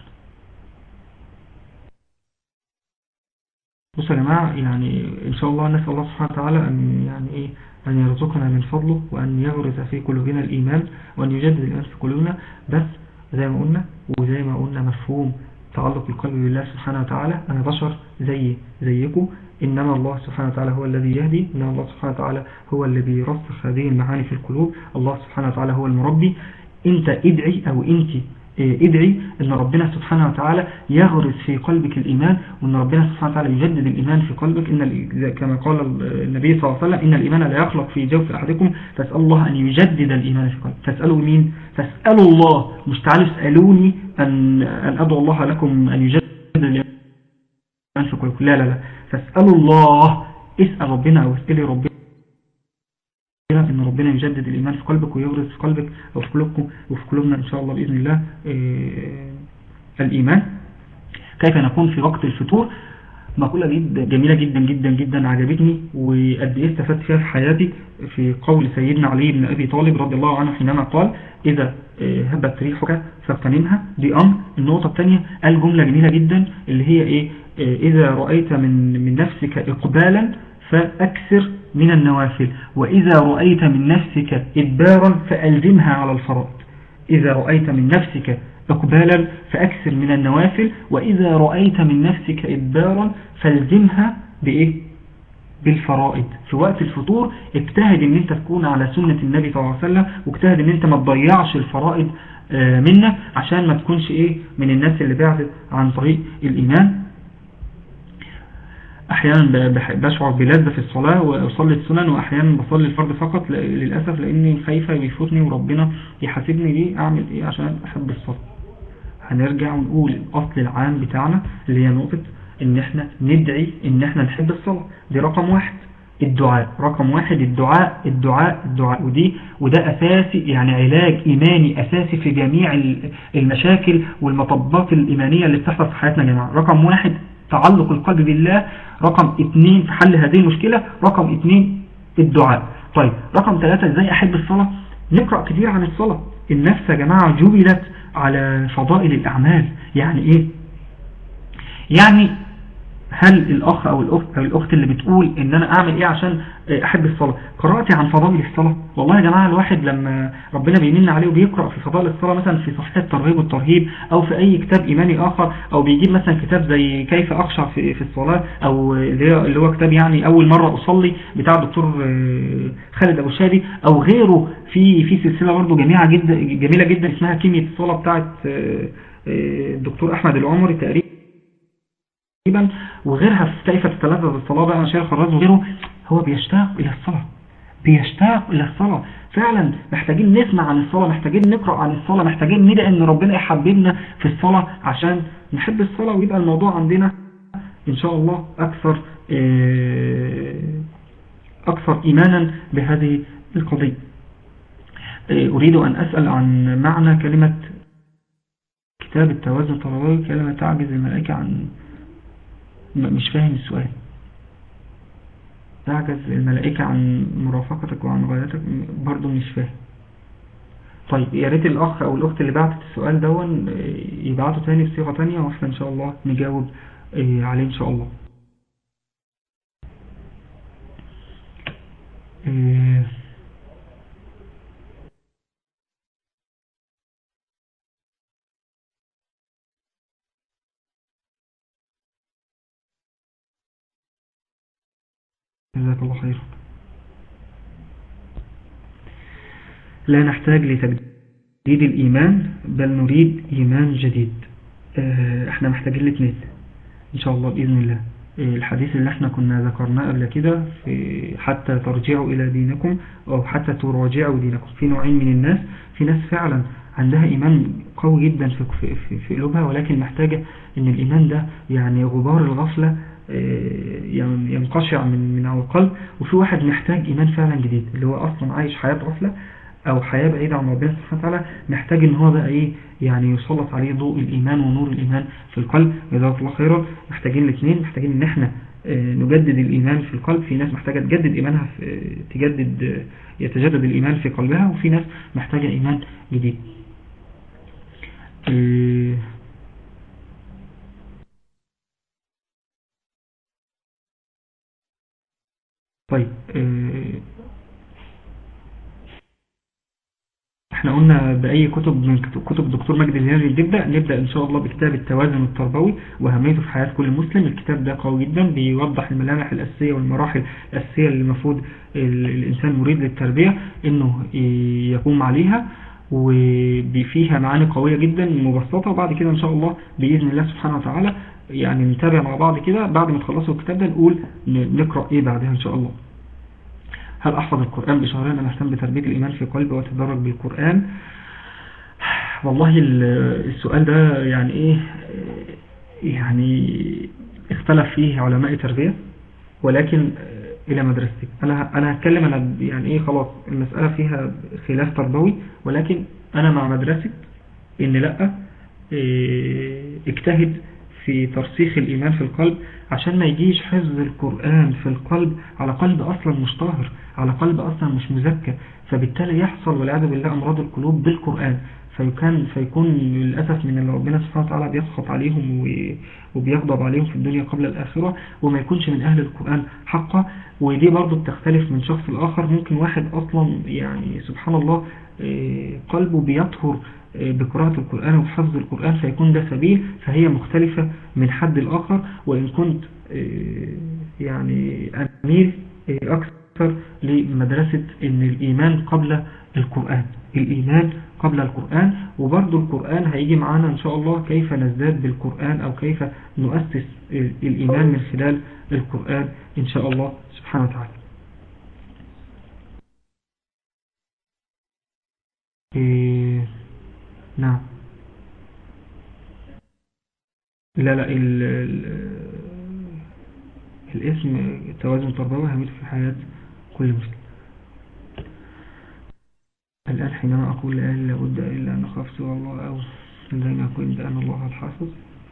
بصوا يا جماعه، يعني ان شاء الله نسال الله سبحانه وتعالى ان يعني ايه ان يرزقنا من فضله، وان يغرس في قلوبنا الايمان، وان يجدد الايمان في قلوبنا. بس زي ما قلنا مفهوم تعلق القلب بالله سبحانه وتعالى. أنا بشر زيكم، إنما الله سبحانه وتعالى هو الذي يهدي، إنما الله سبحانه وتعالى هو الذي يرسخ هذه المعاني في القلوب. الله سبحانه وتعالى هو المربي. أنت ادعي أو أنت ادعي أن ربنا سبحانه وتعالى يغرس في قلبك الإيمان، وأن ربنا سبحانه وتعالى يجدد الإيمان في قلبك. كما قال النبي صلى الله عليه وسلم إن الإيمان لا يخلق في جوف أحدكم، فاسأل الله أن يجدد الإيمان في قلبك. فاسألوا مين؟ فاسألوا الله، مش تعالوا اسألوني أن أدعو الله لكم أن يجدد الإيمان في قلبك. لا فاسألوا الله، اسأل ربنا أو اسألي ربنا ان ربنا يجدد الايمان في قلبك ويغرس في قلبك او في قلوبكم وفي قلوبنا ان شاء الله باذن الله الايمان. كيف نكون في وقت الفتور؟ مقولة جميلة جدا جدا جدا عجبتني وقد ايه استفدت فيها في حياتي، في قول سيدنا علي بن ابي طالب رضي الله عنه حينما قال اذا هبت ريحك فاغتنمها. دي امر. النقطة الثانية قال جملة جميلة جدا اللي هي ايه؟ اذا رأيت من نفسك اقبالا فاكثر من النوافل، وإذا رأيت من نفسك إدبارا فألزمها على الفرائض. إذا رأيت من نفسك إقبالا فأكثر من النوافل، وإذا رأيت من نفسك إدبارا فالزمها بإيه؟ بالفرائض. في وقت الفطور اجتهد ان انت تكون على سنة النبي صلى الله عليه وسلم، واجتهد ان انت ما تضيعش الفرائض منك عشان ما تكونش ايه من الناس اللي بعدت عن طريق الإيمان. احيانا بشعر بلذة في الصلاة واصلي السنن، واحيانا بصلي الفرض فقط للأسف لاني خايفة بيفوتني وربنا يحاسبني ليه. اعمل ايه عشان احب الصلاة؟ هنرجع ونقول الاصل العام بتاعنا اللي هي نقطة ان احنا ندعي ان احنا نحب الصلاة. دي رقم واحد. الدعاء رقم واحد. الدعاء الدعاء الدعاء. وده اساسي، يعني علاج ايماني اساسي في جميع المشاكل والمطبات الايمانية اللي بتحصل في حياتنا يا جماعة. رقم واحد تعلق القلب بالله. رقم 2 في حل هذه المشكلة. رقم 2 الدعاء. طيب رقم 3 ازاي احب الصلاة؟ نقرأ كتير عن الصلاة. النفس يا جماعة جبلت على فضائل الأعمال. يعني ايه؟ يعني هل الأخ أو الأخت اللي بتقول إن أنا أعمل إيه عشان أحب الصلاة قرأتي عن فضائل الصلاة؟ والله يا جماعة الواحد لما ربنا بيمن عليه وبيقرأ في فضائل الصلاة مثلا في صحيح الترغيب والترهيب أو في أي كتاب إيماني آخر، أو بيجيب مثلا كتاب زي كيف أخشع في الصلاة، أو اللي هو كتاب يعني أول مرة أصلي بتاع الدكتور خالد أبو شادي، أو غيره في سلسلة برضه جميلة جدا اسمها كيمياء الصلاة بتاعت الدكتور أحمد العمري تقريبا، وغيرها في كيف تتلذذ بالصلاة بقى شيخ الخراز وغيره. هو بيشتاق إلى الصلاة فعلا. محتاجين نسمع عن الصلاة، محتاجين نقرأ عن الصلاة، محتاجين ندعي ان ربنا يحببنا في الصلاة عشان نحب الصلاة، ويبقى الموضوع عندنا ان شاء الله اكثر ايمانا بهذه القضية. اريد ان اسأل عن معنى كلمة كتاب التوازن التربوي، كلمة تعجز الملائكة عن، مش فاهم السؤال. تعجز الملائكة عن مرافقتك وعن غايتك، برضو مش فاهم. طيب يا ريت الأخ أو الأخت اللي بعتت السؤال دون يبعتوا تاني بصيغة تانية وإحنا إن شاء الله نجاوب عليه إن شاء الله. جزاك الله خير. لا نحتاج لتجديد الإيمان بل نريد إيمان جديد. احنا محتاجين الاثنين إن شاء الله بإذن الله. الحديث اللي احنا كنا ذكرناه قبل كده في حتى ترجعوا إلى دينكم أو حتى تراجعوا دينكم، في نوعين من الناس. في ناس فعلا عندها إيمان قوي جدا في قلوبها، ولكن محتاجة إن الإيمان ده يعني غبار الغفلة ينقشع من على القلب. وفي واحد محتاج إيمان فعلا جديد، اللي هو أصلا عايش حياة غفلة أو حياة بعيدة عن ربنا سبحانه وتعالى، محتاج إن هو بقى إيه يعني يسلط عليه ضوء الإيمان ونور الإيمان في القلب. جزاك الله خيرا. محتاجين الاثنين، محتاجين إن إحنا نجدد الإيمان في القلب. في ناس محتاجة تجدد إيمانها يتجدد الإيمان في قلبها، وفي ناس محتاجة إيمان جديد. طيب احنا قلنا بأي كتب من كتب دكتور مجدي الهلالي نبدأ ان شاء الله بكتاب التوازن التربوي وأهميته في حياة كل مسلم. الكتاب ده قوي جدا، بيوضح الملامح الأساسية والمراحل الأساسية اللي المفروض الإنسان مريد للتربية انه يقوم عليها، وفيها معاني قوية جدا مبسطة. وبعد كده ان شاء الله بإذن الله سبحانه وتعالى يعني نتابع مع بعض كده بعد ما تخلصوا الكتاب ده نقول نقرأ ايه بعدها ان شاء الله. هل أحفظ القرآن بشهرين أم أهتم بتربية الإيمان في قلبي وأتدرج بالقرآن؟ والله السؤال ده يعني إيه يعني اختلف فيه علماء تربية، ولكن إلى مدرستي أنا هتكلم أنا يعني إيه خلاص المسألة فيها خلاف تربوي، ولكن أنا مع مدرسة إن لأ اجتهد في ترسيخ الإيمان في القلب، عشان ما يجيش حفظ القرآن في القلب على قلب أصلا مش طاهر، على قلب أصلا مش مزكى، فبالتالي يحصل والعياذ بالله أمراض القلوب بالقرآن، فيكون للأسف من اللي ربنا سبحانه وتعالى بيسخط عليهم وبيغضب عليهم في الدنيا قبل الآخرة، وما يكونش من أهل القرآن حقا. ودي برضو بتختلف من شخص لآخر. ممكن واحد أصلا يعني سبحان الله قلبه بيطهر بقراءة القرآن وحفظ القرآن، فيكون ده سبيل، فهي مختلفة من حد الآخر. وإن كنت يعني أميل أكثر لمدرسة إن الإيمان قبل القرآن، الإيمان قبل القرآن. وبرضو القرآن هيجي معانا إن شاء الله كيف نزداد بالقرآن أو كيف نؤسس الإيمان من خلال القرآن إن شاء الله سبحانه وتعالى. نعم. لا الاسم توازن تربوي أهميته في حياة كل مسلم. الآن حينما أقول الآن لابد إلا أن نخاف سوى الله، أو دائما أقول بأن الله الحافظ.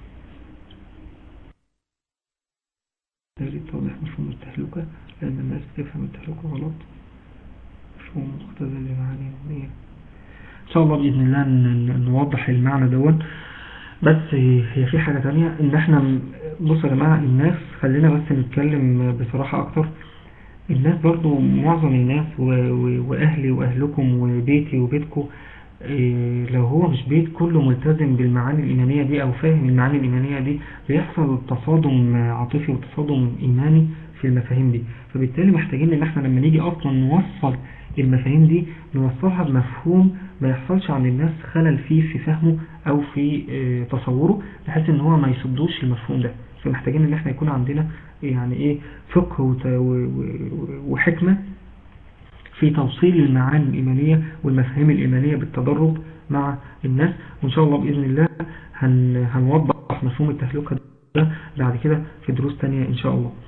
يجب توضيح مفهوم التهلكة لأن الناس تفهم التهلكة غلط، مفهوم مختزل لمعاني مبنية. إن شاء الله بإذن الله نوضح المعنى دون. بس هي في حاجة تانية، إن إحنا بصوا يا جماعة الناس، خلينا بس نتكلم بصراحة أكتر. الناس برضو معظم الناس وأهلي وأهلكم وبيتي وبيتكم، لو هو مش بيت كله ملتزم بالمعاني الإيمانية دي أو فاهم المعاني الإيمانية دي، بيحصل تصادم عاطفي وتصادم إيماني في المفاهيم دي. فبالتالي محتاجين إن احنا لما نيجي أصلا نوصل المفاهيم دي نوصلها بمفهوم ما يحصلش عن الناس خلل فيه في فهمه أو في تصوره، بحيث إن هو ما يصدوش المفهوم ده. فمحتاجين إن احنا يكون عندنا يعني إيه فقه وحكمة في توصيل المعاني الإيمانية والمفاهيم الإيمانية بالتدرج مع الناس. وإن شاء الله بإذن الله هنوضح مفهوم التهلكة ده بعد كده في دروس تانية إن شاء الله.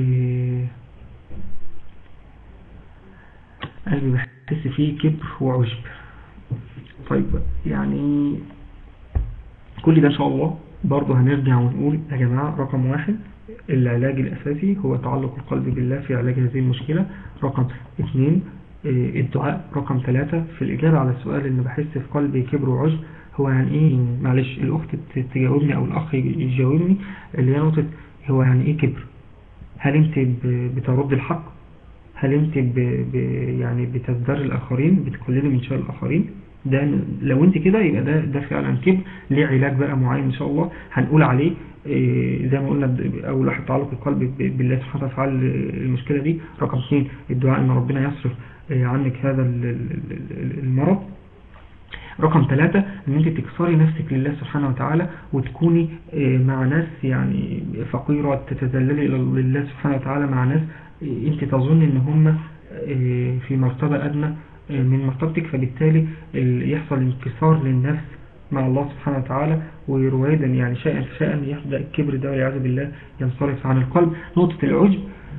قلبي بحس فيه كبر وعجب. طيب يعني كل ده إن شاء الله برضه هنرجع ونقول يا جماعة رقم 1 العلاج الأساسي هو تعلق القلب بالله في علاج هذه المشكلة. رقم 2 الدعاء. رقم 3 في الإجابة على السؤال اللي بحس في قلبي كبر وعجب هو يعني إيه، معلش الأخت تجاوبني أو الأخ يجاوبني، اللي هي نقطة هو يعني إيه كبر؟ هل أنت بترد الحق؟ هل أنت يعني بتزدر الآخرين، بتقللي من شأن الآخرين؟ ده لو أنت كده يبقى ده فعلا كبر. ليه علاج بقى معين إن شاء الله هنقول عليه. زي ما قلنا أول واحد تعلق القلب بالله سبحانه وتعالى المشكلة دي. رقم 2 الدعاء إن ربنا يصرف عنك هذا المرض. رقم 3 ان انت تكسري نفسك لله سبحانه وتعالى وتكوني مع ناس يعني فقيرة، تتذللي لله سبحانه وتعالى مع ناس انت تظن ان هم في مرتبة ادنى من مرتبتك، فبالتالي يحصل انكسار للنفس مع الله سبحانه وتعالى، ورويدا يعني شيئا فشيئا يبدأ الكبر ده والعياذ بالله ينصرف عن القلب. نقطة العجب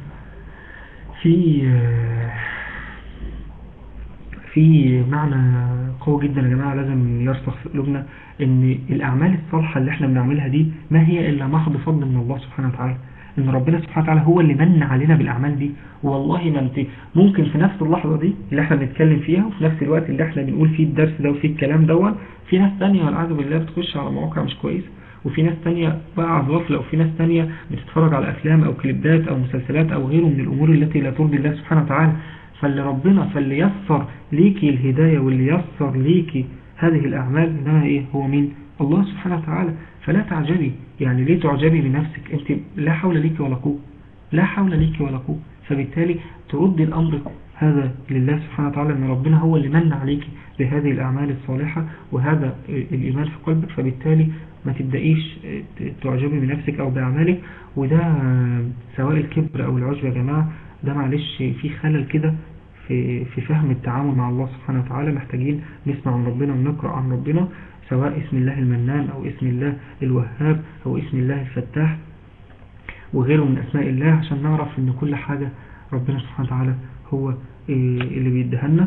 في معنى قوي جدا يا جماعة لازم يرسخ في قلوبنا، ان الاعمال الصالحة اللي احنا بنعملها دي ما هي الا محض فضل من الله سبحانه وتعالى، ان ربنا سبحانه وتعالى هو اللي من علينا بالاعمال دي. والله ما انت ممكن في نفس اللحظة دي اللي احنا بنتكلم فيها وفي نفس الوقت اللي احنا بنقول فيه الدرس ده وفيه الكلام دون، في ناس تانية والعياذ بالله بتخش على مواقع مش كويس، وفي ناس تانية بقى على غفلة، وفي ناس تانية بتتفرج على افلام او كليبات او مسلسلات او غيره من الامور التي لا ترضي الله سبحانه وتعالى. فاللي يسر ليكي الهداية واللي يسر ليكي هذه الأعمال إنما إيه هو مين؟ الله سبحانه وتعالى. فلا تعجبي، يعني ليه تعجبي بنفسك؟ أنت لا حول ليك ولا قوة، لا حول ليك ولا قوة. فبالتالي ترد الأمر هذا لله سبحانه وتعالى، أن ربنا هو اللي من عليك بهذه الأعمال الصالحة وهذا الإيمان في قلبك. فبالتالي ما تبدأيش تعجبي بنفسك أو بأعمالك. وده سواء الكبر أو العجب يا جماعة، ده معلش في خلل كده في فهم التعامل مع الله سبحانه وتعالى. محتاجين نسمع عن ربنا ونقرأ عن ربنا، سواء اسم الله المنان أو اسم الله الوهاب أو اسم الله الفتاح وغيره من أسماء الله، عشان نعرف أن كل حاجة ربنا سبحانه وتعالى هو اللي بيدهنا.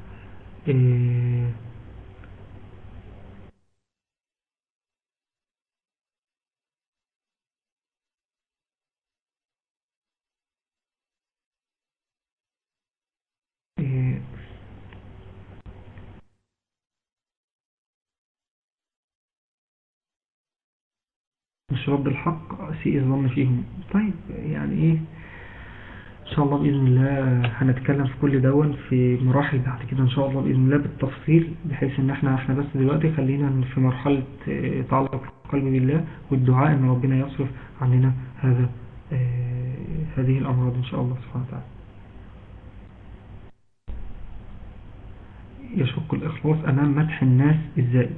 مش رد الحق سيء الظن فيهم. طيب يعني ايه، ان شاء الله بإذن الله هنتكلم في كل دون في مراحل بعد كده ان شاء الله بإذن الله بالتفصيل، بحيث ان احنا بس دلوقتي خلينا في مرحلة تعلق القلب بالله والدعاء ان ربنا يصرف عننا هذه الامراض ان شاء الله سبحانه وتعالى. يشق الإخلاص أمام مدح الناس الزائد.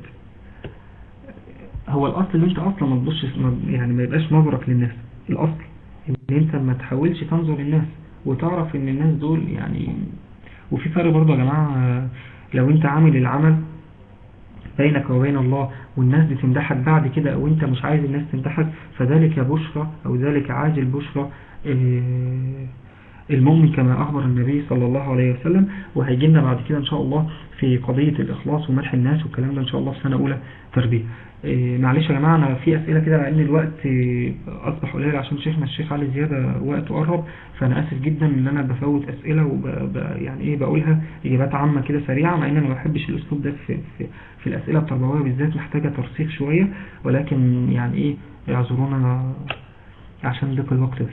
هو الأصل اللي انت أصلا ما تبصش، يعني ما يبقاش نظرك للناس. الأصل ان انت ما تحاولش تنظر للناس وتعرف ان الناس دول يعني. وفي فرق برضه يا جماعة، لو انت عامل العمل بينك وبين الله والناس بتمدحك بعد كده، او انت مش عايز الناس تمدحك، فذلك بشرى او ذلك عاجل بشرى المؤمن كما أخبر النبي صلى الله عليه وسلم. وهيجي لنا بعد كده إن شاء الله في قضية الإخلاص ومدح الناس والكلام ده إن شاء الله في سنة أولى تربية. معلش يا جماعة أنا في أسئلة كده لأن الوقت أصبح قليل عشان شيخنا الشيخ علي زيادة وقته قرب، فأنا آسف جدا إن أنا بفوت أسئلة يعني إيه بقولها إجابات عامة كده سريعة، مع إن أنا ما بحبش الأسلوب ده في الأسئلة التربوية بالذات، محتاجة ترسيخ شوية، ولكن يعني إيه اعذرونا عشان ضيق الوقت بس.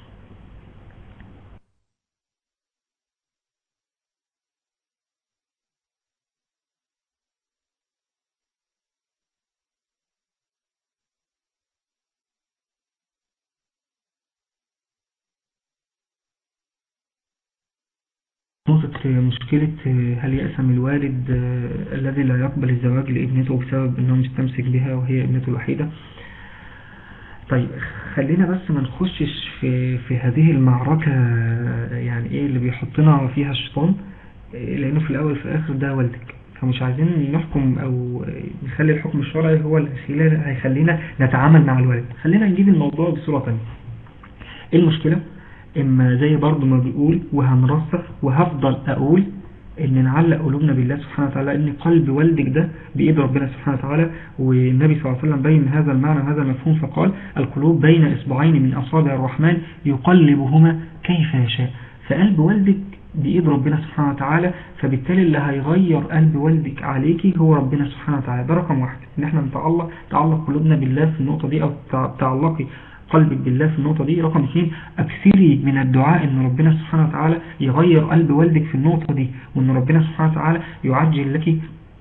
نقطة مشكلة هل يأسم الوالد الذي لا يقبل الزواج لابنته بسبب أنه مستمسك بها وهي ابنته الوحيدة. طيب خلينا بس ما نخشش في هذه المعركة يعني ايه اللي بيحطنا فيها الشيطان، لأنه في الأول في الآخر ده والدك، فمش عايزين نحكم أو نخلي الحكم الشرعي هو اللي هيخلينا نتعامل مع الوالد. خلينا نجيب الموضوع بصورة ثانية. المشكلة إما زي برضو ما بيقول وهنرسخ وهفضل أقول ان نعلق قلوبنا بالله سبحانه وتعالى، ان قلب والدك ده بإيد ربنا سبحانه وتعالى. والنبي صلى الله عليه وسلم بين هذا المعنى وهذا المفهوم فقال: القلوب بين إصبعين من أصابع الرحمن يقلبهما كيف يشاء. فقلب والدك بإيد ربنا سبحانه وتعالى، فبالتالي اللي هيغير قلب والدك عليكي هو ربنا سبحانه وتعالى. ده رقم واحد، ان احنا تعلق قلوبنا بالله في النقطة دي، او تعلقي قلبك بالله في النقطة دي. رقم 2، أكثري من الدعاء ان ربنا سبحانه وتعالى يغير قلب والدك في النقطة دي، وان ربنا سبحانه وتعالى يعجل لك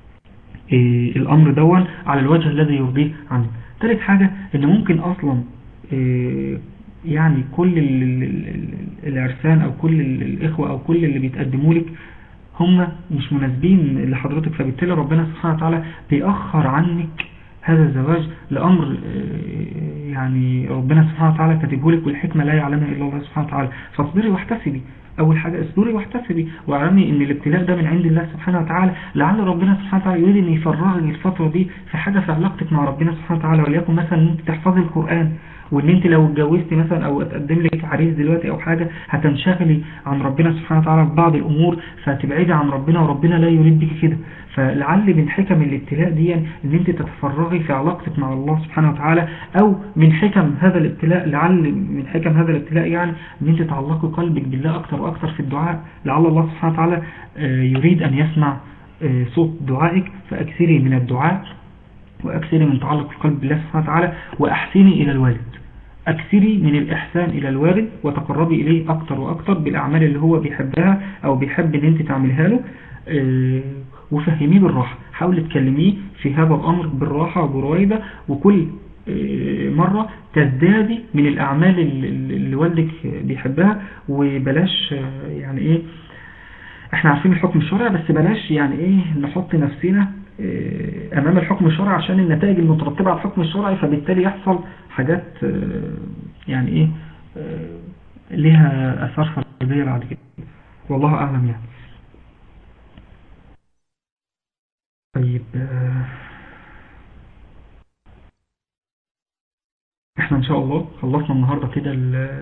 الأمر دون على الوجه الذي يرضيه عنه. ثالث حاجة، ان ممكن أصلا يعني كل العرسان أو كل الإخوة أو كل اللي بيتقدموا لك هم مش مناسبين لحضرتك، فبالتالي ربنا سبحانه وتعالى بيأخر عنك هذا الزواج لأمر يعني ربنا سبحانه وتعالى كاتبه لك، والحكمة لا يعلمها إلا الله سبحانه وتعالى. فاصبري واحتسبي. أول حاجة اصبري واحتسبي، واعلمي إن الابتلاء ده من عند الله سبحانه وتعالى، لعل ربنا سبحانه وتعالى يريد إن يفرغك الفترة دي في حاجة في علاقتك مع ربنا سبحانه وتعالى، وليكن مثلا إن أنت تحفظي القرآن، وإن أنت لو اتجوزتي مثلا أو اتقدم لك عريس دلوقتي أو حاجة هتنشغلي عن ربنا سبحانه وتعالى في بعض الأمور، فتبعدي عن ربنا، وربنا لا يريد بك كده. فلعل من حكم الابتلاء دي ان انت تتفرغي في علاقتك مع الله سبحانه وتعالى، او من حكم هذا الابتلاء، لعل من حكم هذا الابتلاء يعني ان انت تعلقي قلبك بالله اكتر واكتر في الدعاء، لعل الله سبحانه وتعالى يريد ان يسمع صوت دعائك. فاكثري من الدعاء، واكثري من تعلق القلب بالله سبحانه وتعالى، واحسني الى الوالد. اكثري من الاحسان الى الوالد، وتقربي اليه اكتر واكتر بالاعمال اللي هو بيحبها او بيحب ان انت تعملها له، وفهميه بالراحة. حاولي تكلميه في هذا الأمر بالراحة وبرويدة، وكل مرة تزدادي من الأعمال اللي والدك بيحبها. وبلاش يعني إيه، احنا عارفين الحكم الشرعي، بس بلاش يعني إيه نحط نفسنا أمام الحكم الشرعي عشان النتائج المترتبة على الحكم الشرعي، فبالتالي يحصل حاجات يعني إيه لها أثار سلبية بعد كده، والله أعلم يعني. طيب احنا ان شاء الله خلصنا النهاردة كده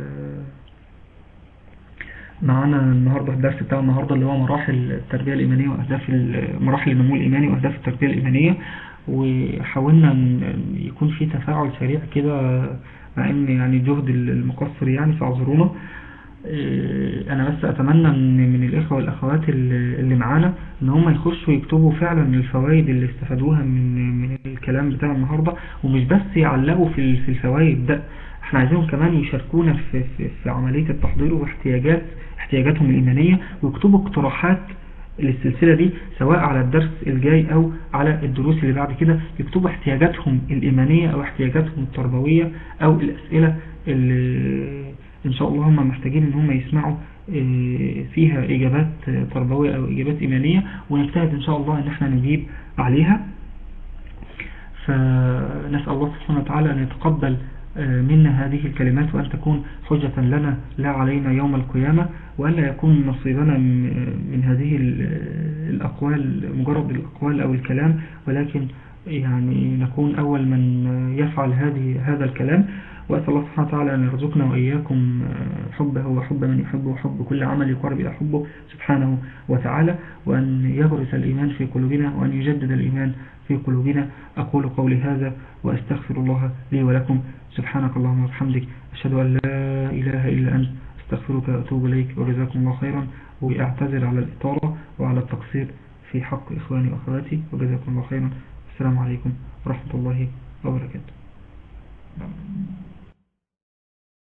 معانا النهاردة الدرس بتاع النهاردة اللي هو مراحل التربية الإيمانية وأهداف مراحل النمو الإيماني وأهداف التربية الإيمانية، وحاولنا يكون في تفاعل سريع كده، مع ان يعني جهد المقصر يعني فاعذرونا. انا بس اتمنى ان من الاخوة والاخوات اللي معانا ان هم يخشوا يكتبوا فعلا الفوائد اللي استفادوها من الكلام بتاع النهاردة، ومش بس يعلقوا في الفوائد ده، احنا عايزينهم كمان يشاركونا في عملية التحضير واحتياجاتهم الإيمانية، ويكتبوا اقتراحات للسلسلة دي سواء على الدرس الجاي او على الدروس اللي بعد كده. يكتبوا احتياجاتهم الإيمانية او احتياجاتهم التربوية او الأسئلة اللي ان شاء الله هم محتاجين ان هم يسمعوا فيها اجابات تربوية او اجابات ايمانية، ونجتهد ان شاء الله ان احنا نجيب عليها. فنسأل الله سبحانه وتعالى ان يتقبل منا هذه الكلمات، وان تكون حجة لنا لا علينا يوم القيامة، وان لا يكون نصيبنا من هذه الاقوال مجرد الاقوال او الكلام، ولكن يعني نكون اول من يفعل هذا الكلام. وأسأل الله سبحانه وتعالى أن يرزقنا وإياكم حبه وحب من يحبه وحب كل عمل يقرب إلى حبه سبحانه وتعالى، وأن يغرس الإيمان في قلوبنا، وأن يجدد الإيمان في قلوبنا. أقول قولي هذا وأستغفر الله لي ولكم. سبحانك اللهم وبحمدك، أشهد أن لا إله إلا أنت، أستغفرك وأتوب إليك، وجزاكم الله خيرا. وأعتذر على الإطالة وعلى التقصير في حق إخواني وأخواتي، وجزاكم الله خيرا. السلام عليكم ورحمة الله وبركاته.